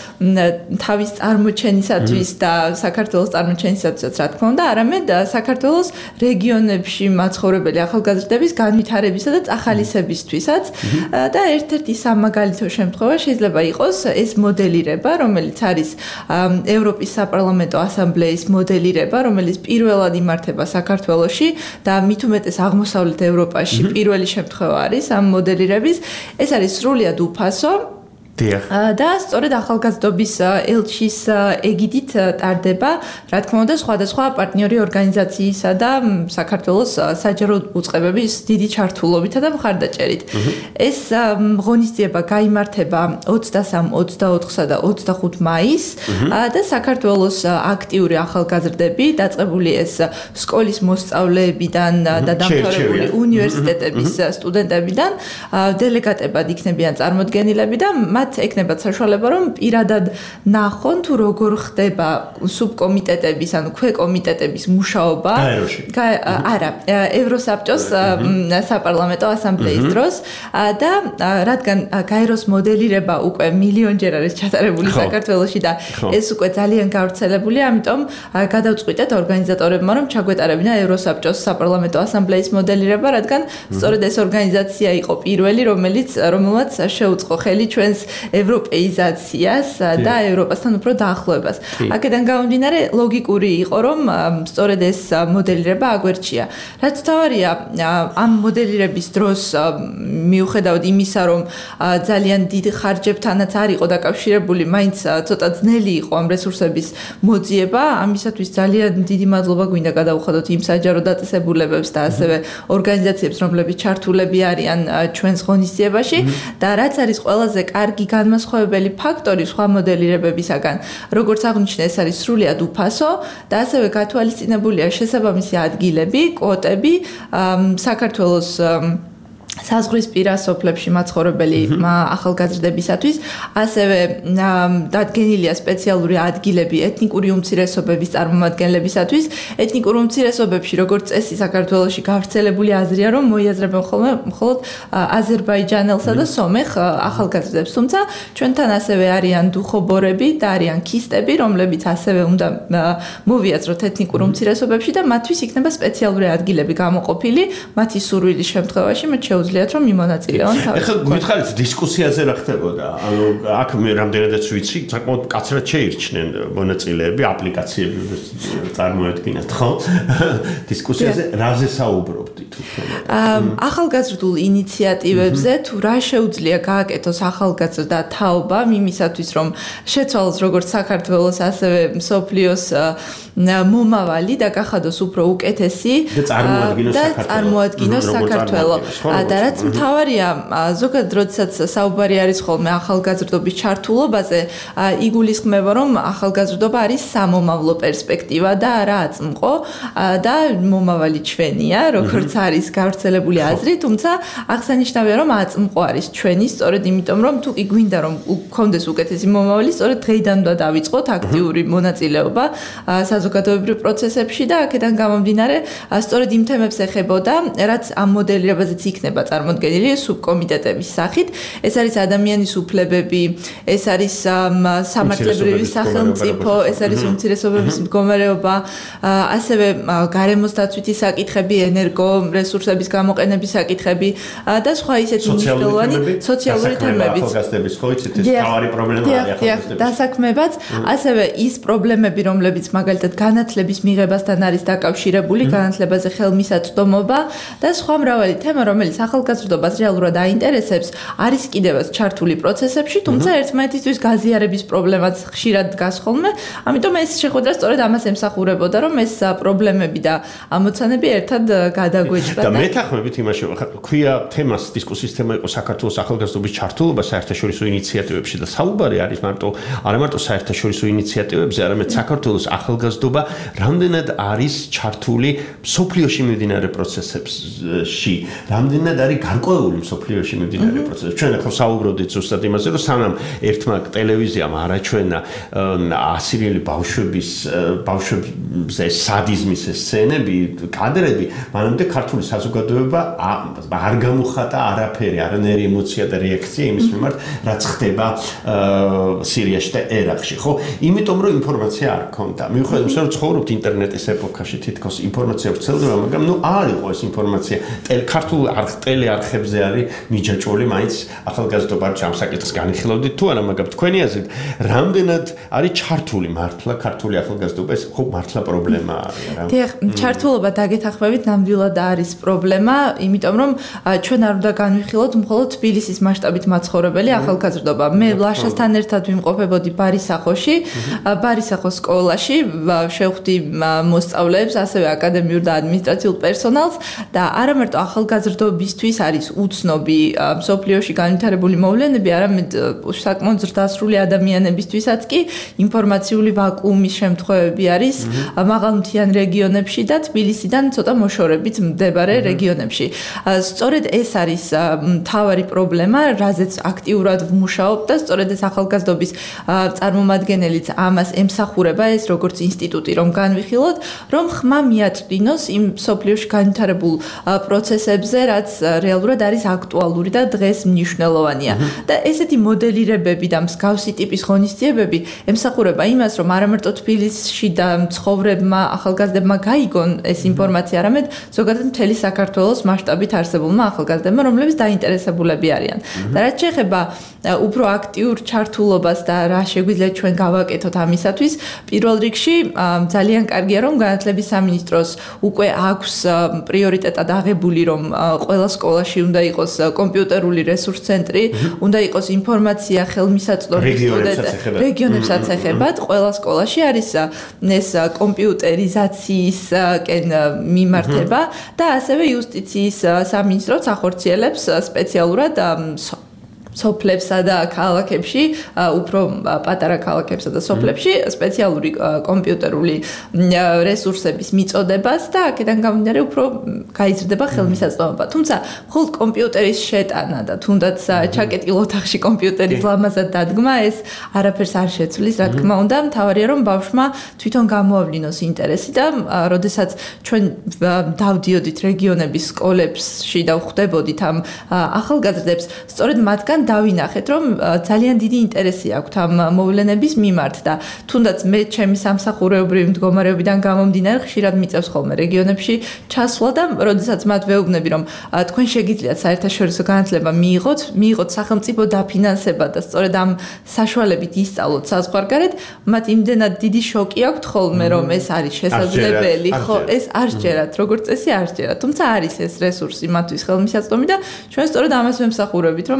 თავის წარმოჩენისათვის და საქართველოს წარმოჩენისათვის, რა თქმა უნდა, არამედ საქართველოს რეგიონებში მაცხოვრებელი ახალგაზრდების განვითარებისა და წახალისებისთვისაც და ერთ-ერთი სამაგალითო შემთხვევა შეიძლება იყოს ეს მოდელირება, რომელიც არის ევროპის საპარლამენტო ასამბლეის მოდელირება, რომელიც პირველად იმართება საქართველოში და მით უმეტეს აღმოსავლეთ ევროპაში პირველი შემთხვევა არის ამ მოდელირების. ეს არის სრულიად უფასო. და სწორედ ახალგაზრდობის ელჩის ეგიდით ტარდება, რა თქმა უნდა, სხვადასხვა პარტნიორი ორგანიზაციისა და საქართველოს საჯარო უწყებების დიდი ჩართულობითა და მხარდაჭერით. ეს ღონისძიება გაიმართება ოცდასამ, ოცდაოთხსა და ოცდახუთ მაისს და საქართველოს აქტიური ახალგაზრდები, დაწყებული ეს სკოლის მოსწავლეებიდან და დამთავრებული უნივერსიტეტების სტუდენტებიდან დელეგატებად იქნებიან წარმოდგენილები და მათ ეკნებათ საშუალება, რომ პირადად ნახონ თუ როგორ ხდება სუბკომიტეტების, ანუ ქვეკომიტეტების მუშაობა. გაეროში. არა, ევროსაბჭოს საპარლამენტო ასამბლეის დროს და რადგან გაეროს მოდელირება უკვე მილიონჯერ არის ჩატარებული საქართველოში და ეს უკვე ძალიან გავრცელებულია, ამიტომ გადავწყვიტეთ ორგანიზატორებმა, რომ ჩაგვეტარებინა ევროსაბჭოს საპარლამენტო ასამბლეის მოდელირება, რადგან სწორედ ეს ორგანიზაცია იყო პირველი, რომელიც რომელმაც შეუწყო ხელი ჩვენს ევროპეიზაციას და ევროპასთან უფრო დაახლოებას. აქედან გამომდინარე, ლოგიკური იყო, რომ სწორედ ეს მოდელირება აგვერჩია. რაც თავარია, ამ მოდელირების დროს მიუხედავად იმისა, რომ ძალიან დიდ ხარჯებთანაც არ იყო დაკავშირებული, მაინც ცოტა ძნელი იყო ამ რესურსების მოძიება, ამისათვის ძალიან დიდი მადლობა გვინდა გადავუხადოთ იმ საჯარო დაწესებულებებს და ასევე ორგანიზაციებს, რომლებიც ჩართულები არიან ჩვენს ღონისძიებაში და რაც არის ყველაზე კარგი განმასხვავებელი ფაქტორი სხვა მოდელირებებისაგან, როგორც აღნიშნე, ეს არის სრულიად უფასო და ასევე გათვალისწინებულია შესაბამისი ადგილები, კვოტები საქართველოს საზღვრისპირა სოფლებში მაცხოვრებელი ახალგაზრდებისათვის, ასევე დადგენილია სპეციალური ადგილები ეთნიკური უმცირესობების წარმომადგენლებისათვის. ეთნიკურ უმცირესობებში, როგორც წესი, საქართველოში გავრცელებული აზრია, რომ მოიაზრებენ ხოლმე მხოლოდ აზერბაიჯანელსა და სომეხ ახალგაზრდებს. თუმცა ჩვენთან ასევე არიან დუხობორები და არიან ქისტები, რომლებიც ასევე უნდა მოვიაზროთ ეთნიკურ უმცირესობებში და მათთვის იქნება სპეციალური ადგილები გამოყოფილი მათი სურვილის შემთხვევაში, მათ შეუძლიათ რომ მიმონაწილეონ თავის. ეხლა გითხარით დისკუსიაზე რა ხდებოდა? ანუ აქ მე რამდენადაც ვიცი, საკმაოდ კაცრად შეირჩნენ მონაწილეები, აპლიკაციები წარმოედგინათ, ხო? დისკუსიაზე რაზე საუბრობდით? ახალგაზრდულ ინიციატივებზე თუ რა შეუძლია გააკეთოს ახალგაზრდა თაობამ იმისათვის, რომ შეცვალოს როგორც საქართველოს, ასევე მსოფლიოს მომავალი და გახადოს უფრო უკეთესი და წარმოადგინოს საქართველო. საქართველო. და რაც მთავარია, ზოგადად როდესაც საუბარი არის ხოლმე ახალგაზრდობის ჩართულობაზე, იგულისხმება, რომ ახალგაზრდობა არის სამომავლო პერსპექტივა და არა აწმყო და მომავალი ჩვენია, როგორც არის გავრცელებული აზრი, თუმცა აღსანიშნავია, რომ აწმყო არის ჩვენი, სწორედ იმიტომ, რომ თუ კი გვინდა რომ გქონდეს უკეთესი მომავალი, სწორედ დღეიდან უნდა დავიწყოთ აქტიური მონაწილეობა საზოგადოებრივ პროცესებში და აქედან გამომდინარე, სწორედ იმ თემებს ეხებოდა, რაც ამ მოდელირებაზეც იქნება წარმოდგენილი სუბკომიტეტების სახით. ეს არის ადამიანის უფლებები, ეს არის სამართლებრივი სახელმწიფო, ეს არის უმცირესობების მდგომარეობა, ასევე გარემოს დაცვითი საკითხები, ენერგო რესურსების გამოყენების საკითხები და სხვა ისეთი მნიშვნელოვანი სოციალური თემები. ახალგაზრდების ხო იცით ეს თავარი პრობლემაა ახალგაზრდების. დასაქმებაც, ასევე ის პრობლემები, რომლებიც მაგალითად განათლების მიღებასთან არის დაკავშირებული, განათლებაზე ხელმისაწვდომობა და სხვა მრავალი თემა, რომელიც ახალგაზრდობას რეალურად აინტერესებს, არის კიდევაც ჩართული პროცესებში, თუმცა ერთმანეთისთვის გაზიარების პრობლემაც ხშირად დგას ხოლმე, ამიტომ ეს შეხვედრა სწორედ ამას ემსახურებოდა, რომ ეს პრობლემები და ამოცანები ერთად გადაგვეჭრა და მეთანხმებით იმაში, ქვია თემას დისკუსიის თემა იყო საქართველოს ახალგაზრდობის ჩართულობა საერთაშორისო ინიციატივებში და საუბარი არის მარტო არა მარტო საერთაშორისო ინიციატივებზე, არამედ საქართველოს ახალგაზრდობა რამდენად არის ჩართული მსოფლიოში მიმდინარე პროცესებში, რამდენად არის გარკვეული მსოფლიოში მიმდინარე პროცესებში. ჩვენ ახლა საუბრობდით ზუსტად იმაზე, რომ სანამ ერთმა ტელევიზიამ არაჩვენა ასირიელი ბავშვების ბავშვებზე სადიზმის სცენები, კადრები, მანამდე ქართული საზოგადოება არ გამოხატა არაფერი, არანაირი ემოცია და რეაქცია იმის მიმართ, რაც ხდება სირიაში და ერაყში, ხო? იმიტომ რომ ინფორმაცია არ ქონდა. მიუხედავად იმისა, რომ ცხოვრობთ ინტერნეტის ეპოქაში, თითქოს ინფორმაცია ვრცელდება, მაგრამ ნუ არ იყო ეს ინფორმაცია. ქართულ ტელეარხებზე არის მიჯაჭვული, მაინც ახალგაზრდობა ამ საკითხს განიხილავდით თუ არა, მაგრამ თქვენი აზრით, რამდენად არის ჩართული მართლა ქართული ახალგაზრდობა, ეს ხო მართლა პრობლემა არის რა. დიახ, ჩართულობა დაგეთანხმებით ნამდვილად არის პრობლემა, იმიტომ რომ ჩვენ არ უნდა განვიხილოთ მხოლოდ თბილისის მასშტაბით მაცხოვრებელი ახალგაზრდობა. მე ლაშასთან ერთად ვიმყოფებოდი ბარისახოში, ბარისახოს სკოლაში, შევხვდი მოსწავლეებს, ასევე აკადემიურ და ადმინისტრაციულ პერსონალს და არა მარტო ახალგაზრდობისთვის არის უცნობი მსოფლიოში განვითარებული მოვლენები, არამედ საკმაოდ ზრდასრული ადამიანებისთვისაც კი ინფორმაციული ვაკუუმის შემთხვევები არის მაღალმთიან რეგიონებში და თბილისიდან ცოტა მოშორებით მდებარე რეგიონებში. სწორედ ეს არის მთავარი პრობლემა, რაზეც აქტიურად ვმუშაობ და სწორედ ეს ახალგაზრდობის წარმომადგენელიც ამას ემსახურება, ეს როგორც ინსტიტუტი რომ განვიხილოთ, რომ ხმა მიაწვდინოს იმ სოფლიოში განვითარებულ პროცესებზე, რაც რეალურად არის აქტუალური და დღეს მნიშვნელოვანია. და ესეთი მოდელირებები და მსგავსი ტიპის ღონისძიებები ემსახურება იმას, რომ არა მარტო თბილისში და მცხოვრებმა ახალგაზრდებმა გაიგონ ეს ინფორმაცია, არამედ ზოგადად მთელი საქართველოს მასშტაბით არსებულმა ახალგაზრდებმა, რომლებიც დაინტერესებულები არიან. და რაც შეეხება უფრო აქტიურ ჩართულობას და რა შეგვიძლია ჩვენ გავაკეთოთ ამისათვის, პირველ რიგში ძალიან კარგია, რომ განათლების სამინისტროს უკვე აქვს პრიორიტეტად აღებული, რომ ყველა სკოლაში უნდა იყოს კომპიუტერული რესურს ცენტრი, უნდა იყოს ინფორმაცია ხელმისაწვდომი რეგიონებსაც ეხებათ, ყველა სკოლაში არის ეს კომპიუტერიზაციისკენ მიმართება და ასევე იუსტიციის სამინისტროც ახორციელებს სპეციალურად სოფლებსა და ქალაქებში, უფრო პატარა ქალაქებსა და სოფლებში სპეციალური კომპიუტერული რესურსების მიწოდებას და აქედან გამომდინარე უფრო გაიზრდება ხელმისაწვდომობა. თუმცა მხოლოდ კომპიუტერის შეტანა და თუნდაც ჩაკეტილ ოთახში კომპიუტერის ლამაზად დადგმა ეს არაფერს არ შეცვლის, რა თქმა უნდა, მთავარია რომ ბავშვმა თვითონ გამოავლინოს ინტერესი და როდესაც ჩვენ დავდიოდით რეგიონების სკოლებში და ვხვდებოდით ამ ახალგაზრდებს, სწორედ მათგან დავინახეთ, რომ ძალიან დიდი ინტერესი აქვთ ამ მოვლენების მიმართ და თუნდაც მე ჩემი სამსახურეობრივი მდგომარეობიდან გამომდინარე ხშირად მიწევს ხოლმე რეგიონებში ჩასვლა და როდესაც მათ ვეუბნები, რომ თქვენ შეგიძლიათ საერთაშორისო განათლება მიიღოთ, მიიღოთ სახელმწიფო დაფინანსება და სწორედ ამ საშუალებით ისწავლოთ საზღვარგარეთ, მათ იმდენად დიდი შოკი აქვთ ხოლმე, რომ ეს არის შესაძლებელი, ხო, ეს არ სჯერათ, როგორც წესი არ სჯერათ, თუმცა არის ეს რესურსი მათთვის ხელმისაწვდომი და ჩვენ სწორედ ამას ვემსახურებით, რომ მაქსიმალურად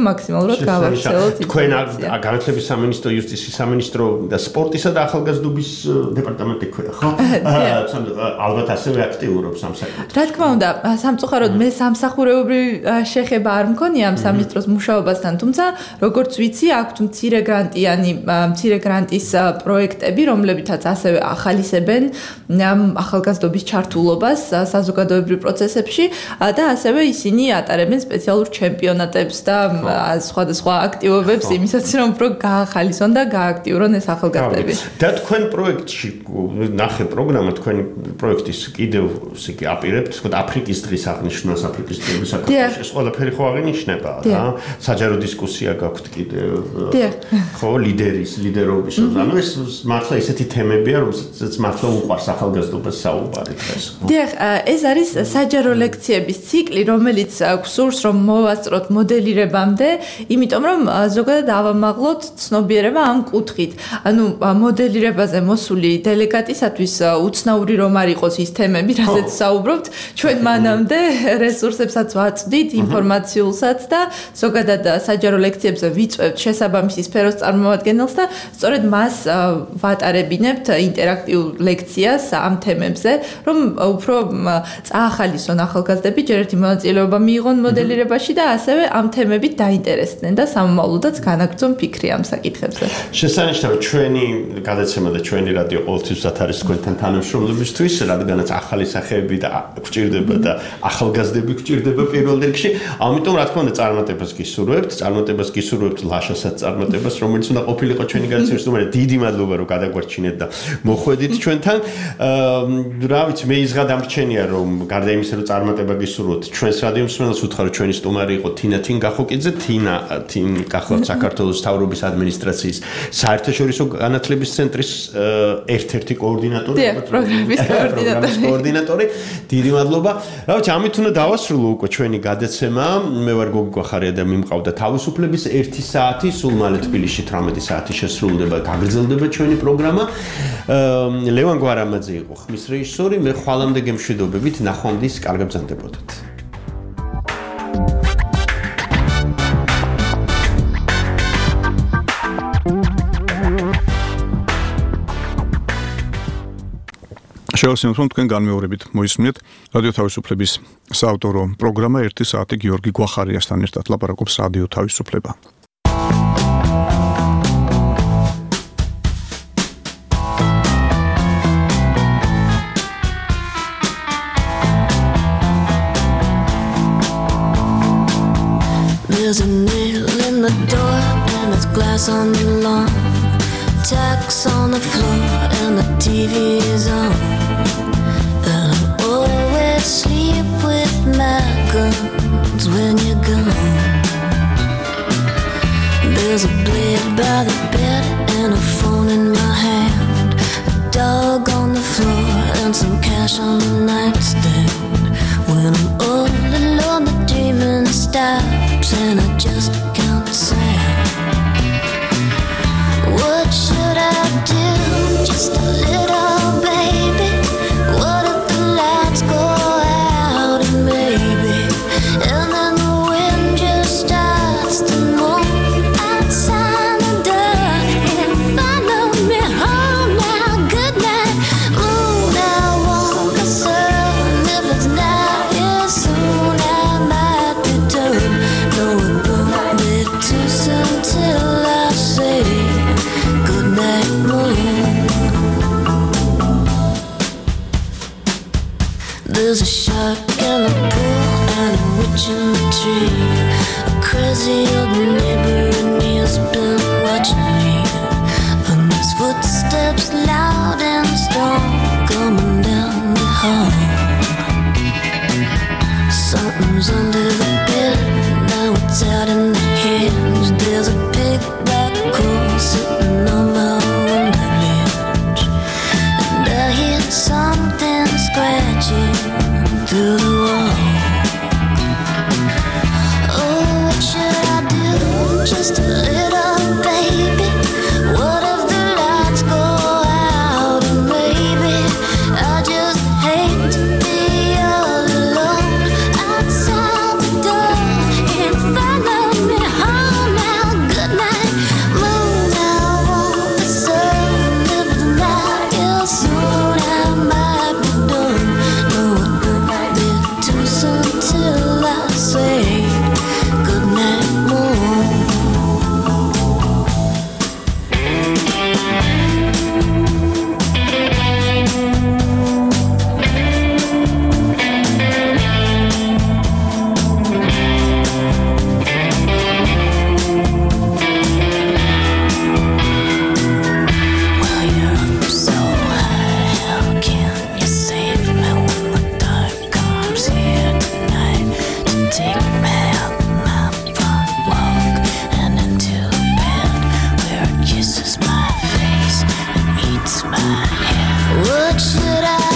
უბრალოდ გავაქცეოთ თქვენ განათლების სამინისტრო, იუსტიციის სამინისტრო და სპორტისა და ახალგაზრდობის დეპარტამენტი ქვია, ხო? ალბათ ასევე აქტიურობს ამ საკითხს. რა თქმა უნდა, სამწუხაროდ მე სამსახურეობრივი შეხება არ მქონია ამ სამინისტროს მუშაობასთან, თუმცა როგორც ვიცი, აქვთ მცირე გრანტიანი, მცირე გრანტის პროექტები, რომლებითაც ასევე ახალისებენ ახალგაზრდობის ჩართულობას საზოგადოებრივ პროცესებში და ასევე ისინი ატარებენ სპეციალურ ჩემპიონატებს და სხვადასხვა აქტივობებს იმისაც, რომ უფრო გაახალისონ და გააქტიურონ ეს ახალგაზრდები. და თქვენ პროექტში ნახე პროგრამა, თქვენი პროექტის კიდევ ისე აპირებთ, თქო, აფრიკის დღის აღნიშვნას, აფრიკის დღის საქართველოს ეს ყველაფერი ხო აღინიშნება რა? საჯარო დისკუსია გაქვთ კიდევ ხო, ლიდერის, ლიდერობის, ანუ ეს მართლა ისეთი თემებია, რომელსაც მართლა უყვარს ახალგაზრდობას საუბარი დღეს. დიახ, ეს არის საჯარო ლექციების ციკლი, რომელიც გვსურს რომ მოვასწროთ მოდელირებამდე, იმიტომ რომ ზოგადად ავამაღლოთ ცნობიერება ამ კუთხით. ანუ მოდელირებაზე მოსული დელეგატისათვის უცნაური რომ არ იყოს ის თემები, რაზეც საუბრობთ, ჩვენ მანამდე რესურსებსაც ვაწვდით, ინფორმაციულსაც და ზოგადად საჯარო ლექციებზე ვიწვევთ შესაბამისი სფეროს წარმომადგენელს და სწორედ მას ვატარებინებთ ინტერაქტიულ ლექციას ამ თემებზე, რომ უფრო წაახალისონ ახალგაზრდები, ჯერ ერთი მონაწილეობა მიიღონ მოდელირებაში და ასევე ამ თემებით დაინტერესდნენ და სამომავლოდაც განაგრძონ ფიქრი ამ საკითხებზე. შესანიშნავი ჩვენი გადაცემა და ჩვენი რადიო ყოველთვისაც არის თქვენთან თანამშრომლობისთვის, რადგანაც ახალი სახეები და გვჭირდება და ახალგაზრდები გვჭირდება პირველ რიგში. ამიტომ რა თქმა უნდა წარმატებას გისურვებთ, წარმატებას გისურვებთ ლაშასაც წარმატებას, რომელიც უნდა ყოფილიყო ჩვენი გადაცემის თუმცა დიდი მადლობა რომ გადაგვარჩინეთ და მოხვედით ჩვენთან. რა ვიცი, მე ის გადამრჩენია რომ გარდა იმისა რომ წარმატება გისურვოთ, ჩვენს რადიო მსმენელს ვუთხარ ჩვენი სტუმარი იყო თინა თინგახოკიძე, თინა თინ გახლავთ საქართველოს მთავრობის ადმინისტრაციის საერთაშორისო განათლების ცენტრის ერთ-ერთი კოორდინატორი, პროგრამის კოორდინატორი. დიდი მადლობა. რა ვიცი, ამით უნდა დავასრულო უკვე ჩვენი გადაცემა. მე ვარ გოგი გვახარია და მიმყავდა თავისუფლების ერთი საათი, სულ მალე თბილისში თვრამეტი საათი შესრულდება, გაგრძელდება ჩვენი პროგრამა. ლევან გვარამაძე იყო ხმის რეჟისორი, მე ხვალამდე გემშვიდობებით, ნახვამდის, კარგად ბრძანდებოდეთ. შევასრულოთ, რომ თქვენ განმეორებით მოისმინეთ რადიო თავისუფლების საავტორო პროგრამა ერთი საათი გიორგი გვახარიასთან ერთად ლაპარაკობს რადიო თავისუფლება. There's a nail in the door and it's glass on the lawn. Tacks on the floor and the T V is on. And I always sleep with my guns when you're gone. There's a blade by the bed and a phone in my hand. A dog on the floor and some cash on the nightstand. When I'm all alone the dreaming stops and I just can't sound. What should I do? Just a little baby. What if the lights go out and maybe, and then the wind just starts to moan outside the door and follow me home now. Good night, moon. I want the sun. If it's not here soon, I might be done. No, it won't be too soon till I say goodnight, moon. There's a shark in the pool and a witch in the tree. A crazy old neighbor and he's been watching me. And there's footsteps loud and strong coming down the hall. Something's under the bed, now it's out in the hinge. There's a big black hole sitting on my window ledge. And I hear something scratching through the wall. Oh, what should I do? Just a little baby. What if the lights go out? What should I